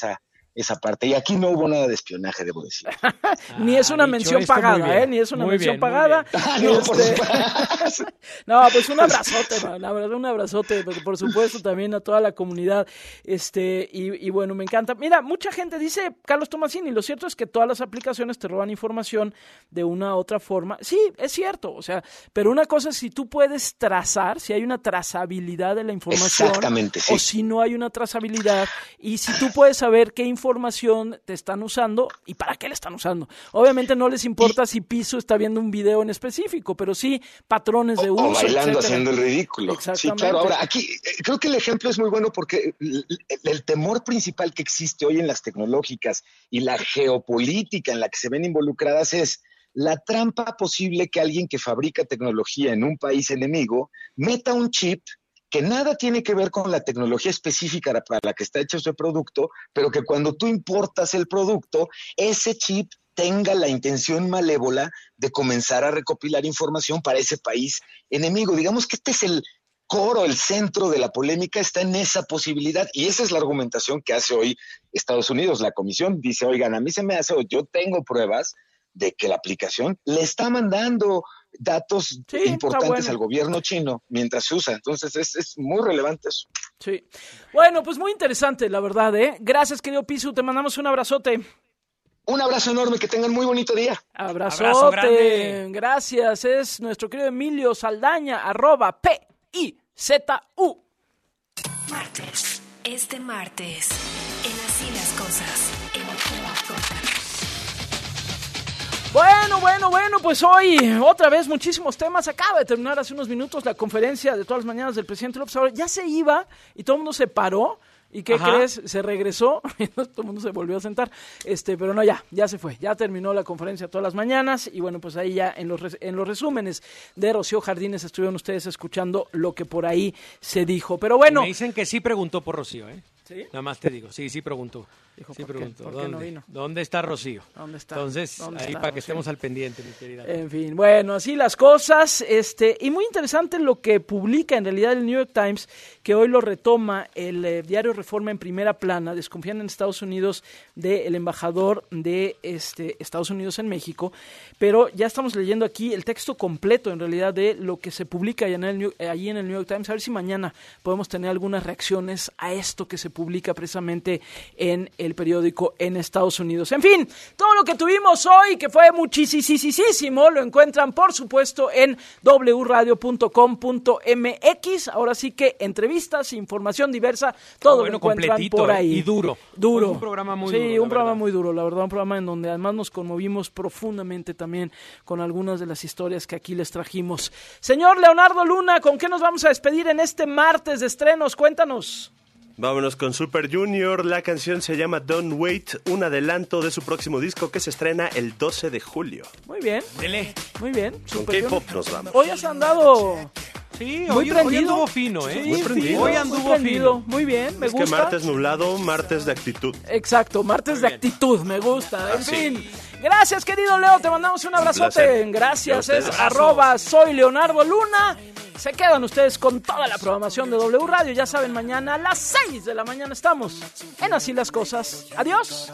esa parte. Y aquí no hubo nada de espionaje, debo decir. Ni es una mención pagada, ¿eh? Ni es una muy mención bien, pagada. Ah, no, por Este... no, pues un abrazote, man, la verdad, un abrazote, porque por supuesto también a toda la comunidad. Este, y, y bueno, me encanta. Mira, mucha gente dice, Carlos Tomasini, lo cierto es que todas las aplicaciones te roban información de una u otra forma. Sí, es cierto, o sea, pero una cosa es si tú puedes trazar, si hay una trazabilidad de la información. Exactamente, sí. O si no hay una trazabilidad, y si tú puedes saber qué información te están usando y para qué la están usando. Obviamente no les importa si Piso está viendo un video en específico, pero sí patrones de uso, o bailando, etcétera. haciendo el ridículo. Sí, claro. Ahora, aquí eh, creo que el ejemplo es muy bueno porque el, el, el temor principal que existe hoy en las tecnológicas y la geopolítica en la que se ven involucradas es la trampa posible que alguien que fabrica tecnología en un país enemigo meta un chip que nada tiene que ver con la tecnología específica para la que está hecho ese producto, pero que cuando tú importas el producto, ese chip tenga la intención malévola de comenzar a recopilar información para ese país enemigo. Digamos que este es el coro, el centro de la polémica está en esa posibilidad, y esa es la argumentación que hace hoy Estados Unidos. La comisión dice, oigan, a mí se me hace, o yo tengo pruebas de que la aplicación le está mandando datos sí, importantes bueno. al gobierno chino mientras se usa. Entonces es, es muy relevante eso. Sí. Bueno, pues muy interesante, la verdad, ¿eh? Gracias, querido Pisu, te mandamos un abrazote. Un abrazo enorme, que tengan muy bonito día. Abrazote, Abrazo grande. Gracias. Es nuestro querido Emilio Saldaña, arroba P I Z U. Martes. Este martes, en Así las Cosas, en Así las Cosas. Bueno, bueno, bueno, pues hoy otra vez muchísimos temas. Acaba de terminar hace unos minutos la conferencia de todas las mañanas del presidente López Obrador. Ya se iba y todo el mundo se paró. ¿Y qué Ajá. crees? Se regresó y todo el mundo se volvió a sentar. Este, pero no, ya, ya se fue. Ya terminó la conferencia todas las mañanas. Y bueno, pues ahí ya en los, res- en los resúmenes de Rocío Jardines estuvieron ustedes escuchando lo que por ahí se dijo. Pero bueno. Me dicen que sí preguntó por Rocío, ¿eh? ¿Sí? Nada más te digo, sí, sí preguntó. Dijo, sí ¿por qué? preguntó. ¿Por qué ¿Dónde? no vino? ¿Dónde está Rocío? ¿Dónde está? Entonces, ¿Dónde ahí está para que Rocío? estemos al pendiente, mi querida. En fin, bueno, así las cosas. Este, y muy interesante lo que publica en realidad el New York Times, que hoy lo retoma el eh, diario Reforma en primera plana. Desconfían en Estados Unidos del embajador de este, Estados Unidos en México. Pero ya estamos leyendo aquí el texto completo en realidad de lo que se publica allí en el New, allí en el New York Times. A ver si mañana podemos tener algunas reacciones a esto que se publica precisamente en el periódico en Estados Unidos. En fin, todo lo que tuvimos hoy, que fue muchísimo, lo encuentran por supuesto en doble u radio punto com punto m x. Ahora sí que entrevistas, información diversa, todo bueno, lo encuentran completito, por eh, ahí. y duro. Duro. Fue un programa muy sí, duro, la un programa verdad. muy duro, la verdad, un programa en donde además nos conmovimos profundamente también con algunas de las historias que aquí les trajimos. Señor Leonardo Luna, ¿con qué nos vamos a despedir en este martes de estrenos? Cuéntanos. Vámonos con Super Junior, la canción se llama Don't Wait, un adelanto de su próximo disco que se estrena el doce de julio. Muy bien, Dele. muy bien. Con Super K-pop Junior. nos vamos. Hoy has andado Sí, muy hoy, prendido. hoy anduvo fino, ¿eh? Sí, Muy prendido. Hoy muy anduvo prendido. fino. Muy bien, me Es gusta. que martes nublado, martes de actitud. Exacto, martes de actitud, me gusta. En Así. fin, gracias querido Leo, te mandamos un abrazote. placer. Gracias, Y a es ustedes. arroba soy Leonardo Luna. Se quedan ustedes con toda la programación de W Radio. Ya saben, mañana a las seis de la mañana estamos en Así las Cosas. Adiós.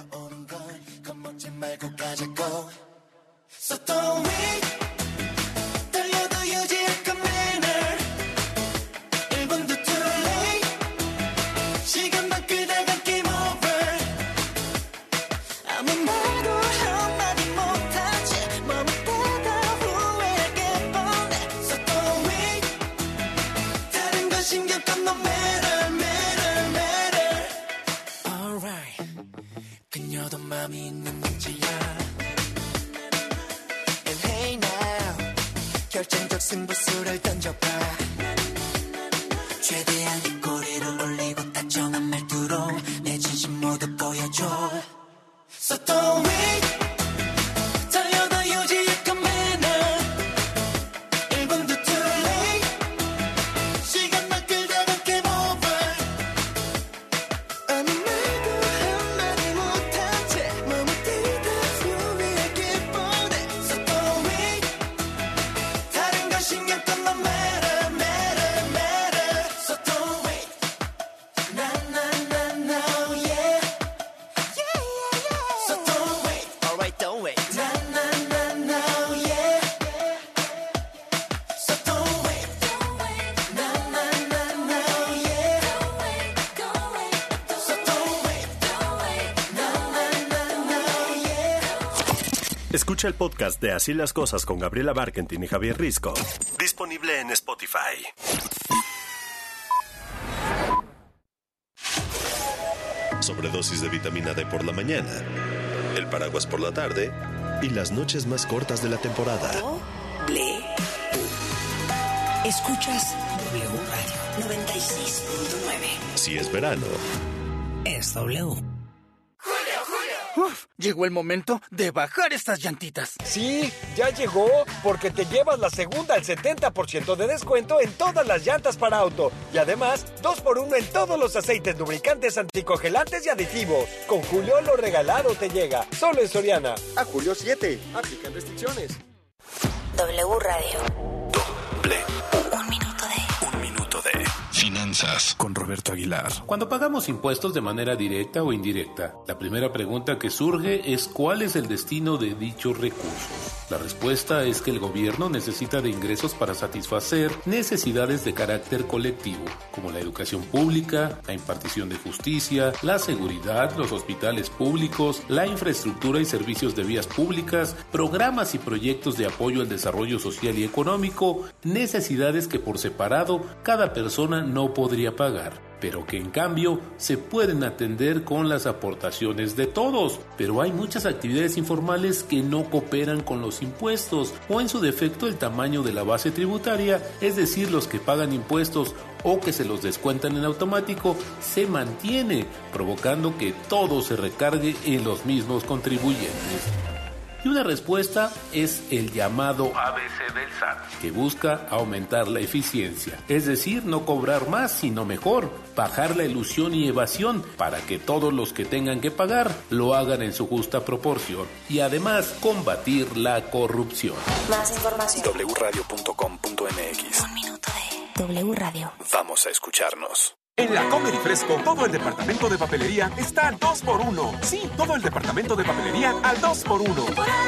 그녀도 마음이 있는 문제야. And hey now, 결정적 승부수를 던져봐. 최대한 네 꼬리를 올리고 다정한 말투로 내 진심 모두 보여줘. So don't wait. 달려도 유지 약한 manner. 일 분도 too late. 시간만 끌다가 game over. 아무 말도 한마디 못한 채 몸을 뛰다 후회하길 뻔해. So don't wait. 다른 건 신경 꺼 no matter matter matter. So don't Escucha el podcast de Así las Cosas con Gabriela Barkentin y Javier Risco. Disponible en Spotify. Sobredosis de vitamina D por la mañana, el paraguas por la tarde y las noches más cortas de la temporada. Doble. Escuchas W Radio noventa y seis punto nueve. Si es verano, es W. Uf, llegó el momento de bajar estas llantitas. Sí, ya llegó, porque te llevas la segunda al setenta por ciento de descuento en todas las llantas para auto. Y además, dos por uno en todos los aceites lubricantes, anticongelantes y aditivos. Con Julio lo regalado te llega, solo en Soriana. A julio siete, aplican restricciones. W Radio. Doble. Un minuto de... Un minuto de... Finanzas con Roberto Aguilar. Cuando pagamos impuestos de manera directa o indirecta, la primera pregunta que surge es ¿cuál es el destino de dichos recursos? La respuesta es que el gobierno necesita de ingresos para satisfacer necesidades de carácter colectivo, como la educación pública, la impartición de justicia, la seguridad, los hospitales públicos, la infraestructura y servicios de vías públicas, programas y proyectos de apoyo al desarrollo social y económico, necesidades que por separado cada persona no podría pagar, pero que en cambio se pueden atender con las aportaciones de todos. Pero hay muchas actividades informales que no cooperan con los impuestos, o en su defecto el tamaño de la base tributaria, es decir, los que pagan impuestos o que se los descuentan en automático, se mantiene, provocando que todo se recargue en los mismos contribuyentes. Y una respuesta es el llamado A B C del S A T, que busca aumentar la eficiencia, es decir, no cobrar más, sino mejor, bajar la ilusión y evasión para que todos los que tengan que pagar lo hagan en su justa proporción y además combatir la corrupción. Más información. doble u radio punto com punto m x. Un minuto de W Radio. Vamos a escucharnos. En la Comer y Fresco, todo el departamento de papelería está al dos por uno. Sí, todo el departamento de papelería al dos por uno.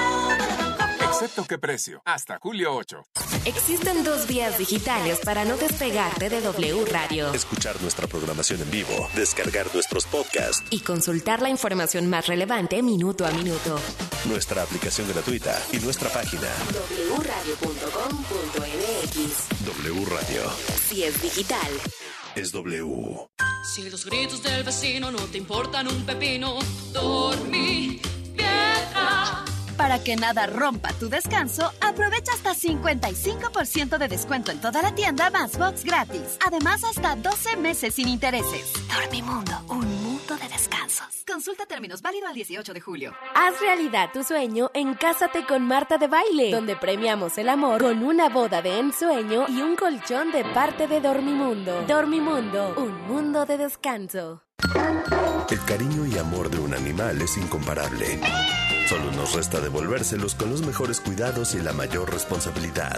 Excepto qué precio, hasta julio ocho. Existen dos vías digitales para no despegarte de W Radio. Escuchar nuestra programación en vivo, descargar nuestros podcasts y consultar la información más relevante minuto a minuto. Nuestra aplicación gratuita y nuestra página doble u radio punto com punto m x. W Radio. Si es digital, es W. Si los gritos del vecino no te importan un pepino, dormí, piedra. Para que nada rompa tu descanso, aprovecha hasta cincuenta y cinco por ciento de descuento en toda la tienda más box gratis. Además, hasta doce meses sin intereses. Dormimundo, un mundo de descansos. Consulta términos, válido al dieciocho de julio. Haz realidad tu sueño en Cásate con Marta de Baile, donde premiamos el amor con una boda de ensueño y un colchón de parte de Dormimundo. Dormimundo, un mundo de descanso. El cariño y amor de un animal es incomparable. Solo nos resta devolvérselos con los mejores cuidados y la mayor responsabilidad.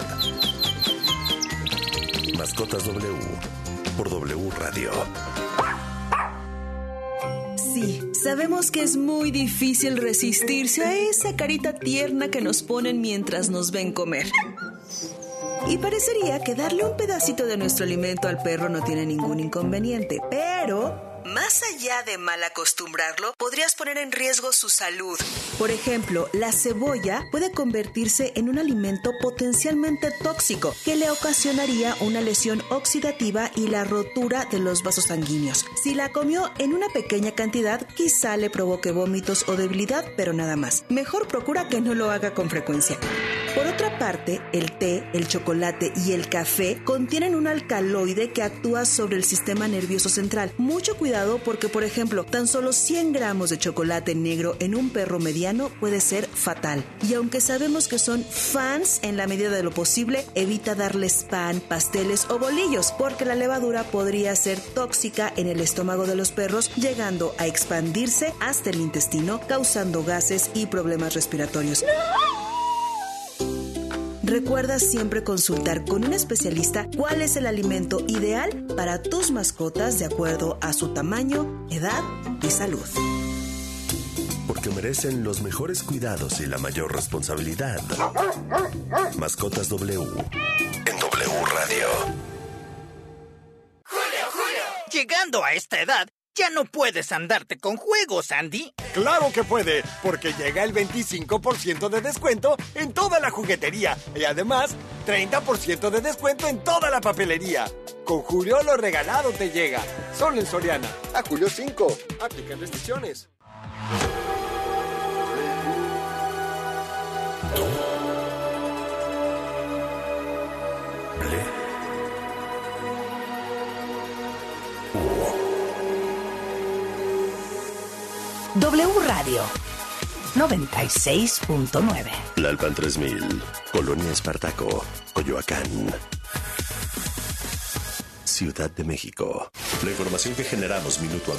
Mascotas W por W Radio. Sí, sabemos que es muy difícil resistirse a esa carita tierna que nos ponen mientras nos ven comer. Y parecería que darle un pedacito de nuestro alimento al perro no tiene ningún inconveniente, pero más allá de mal acostumbrarlo, podrías poner en riesgo su salud. Por ejemplo, la cebolla puede convertirse en un alimento potencialmente tóxico que le ocasionaría una lesión oxidativa y la rotura de los vasos sanguíneos. Si la comió en una pequeña cantidad, quizá le provoque vómitos o debilidad, pero nada más. Mejor procura que no lo haga con frecuencia. Por otra parte, el té, el chocolate y el café contienen un alcaloide que actúa sobre el sistema nervioso central. Mucho cuidado porque, por ejemplo, tan solo cien gramos de chocolate negro en un perro mediano puede ser fatal. Y aunque sabemos que son fans en la medida de lo posible, evita darles pan, pasteles o bolillos, porque la levadura podría ser tóxica en el estómago de los perros, llegando a expandirse hasta el intestino, causando gases y problemas respiratorios. Recuerda siempre consultar con un especialista cuál es el alimento ideal para tus mascotas de acuerdo a su tamaño, edad y salud. Porque merecen los mejores cuidados y la mayor responsabilidad. Mascotas W en W Radio. Julio, Julio. Llegando a esta edad, Ya no puedes andarte con juegos, Andy. Claro que puede, porque llega el veinticinco por ciento de descuento en toda la juguetería y además treinta por ciento de descuento en toda la papelería. Con Julio lo regalado te llega. Solo en Soriana. A julio cinco. Aplican restricciones. W Radio noventa y seis punto nueve. Tlalpan tres mil, Colonia Espartaco, Coyoacán, Ciudad de México. La información que generamos minuto a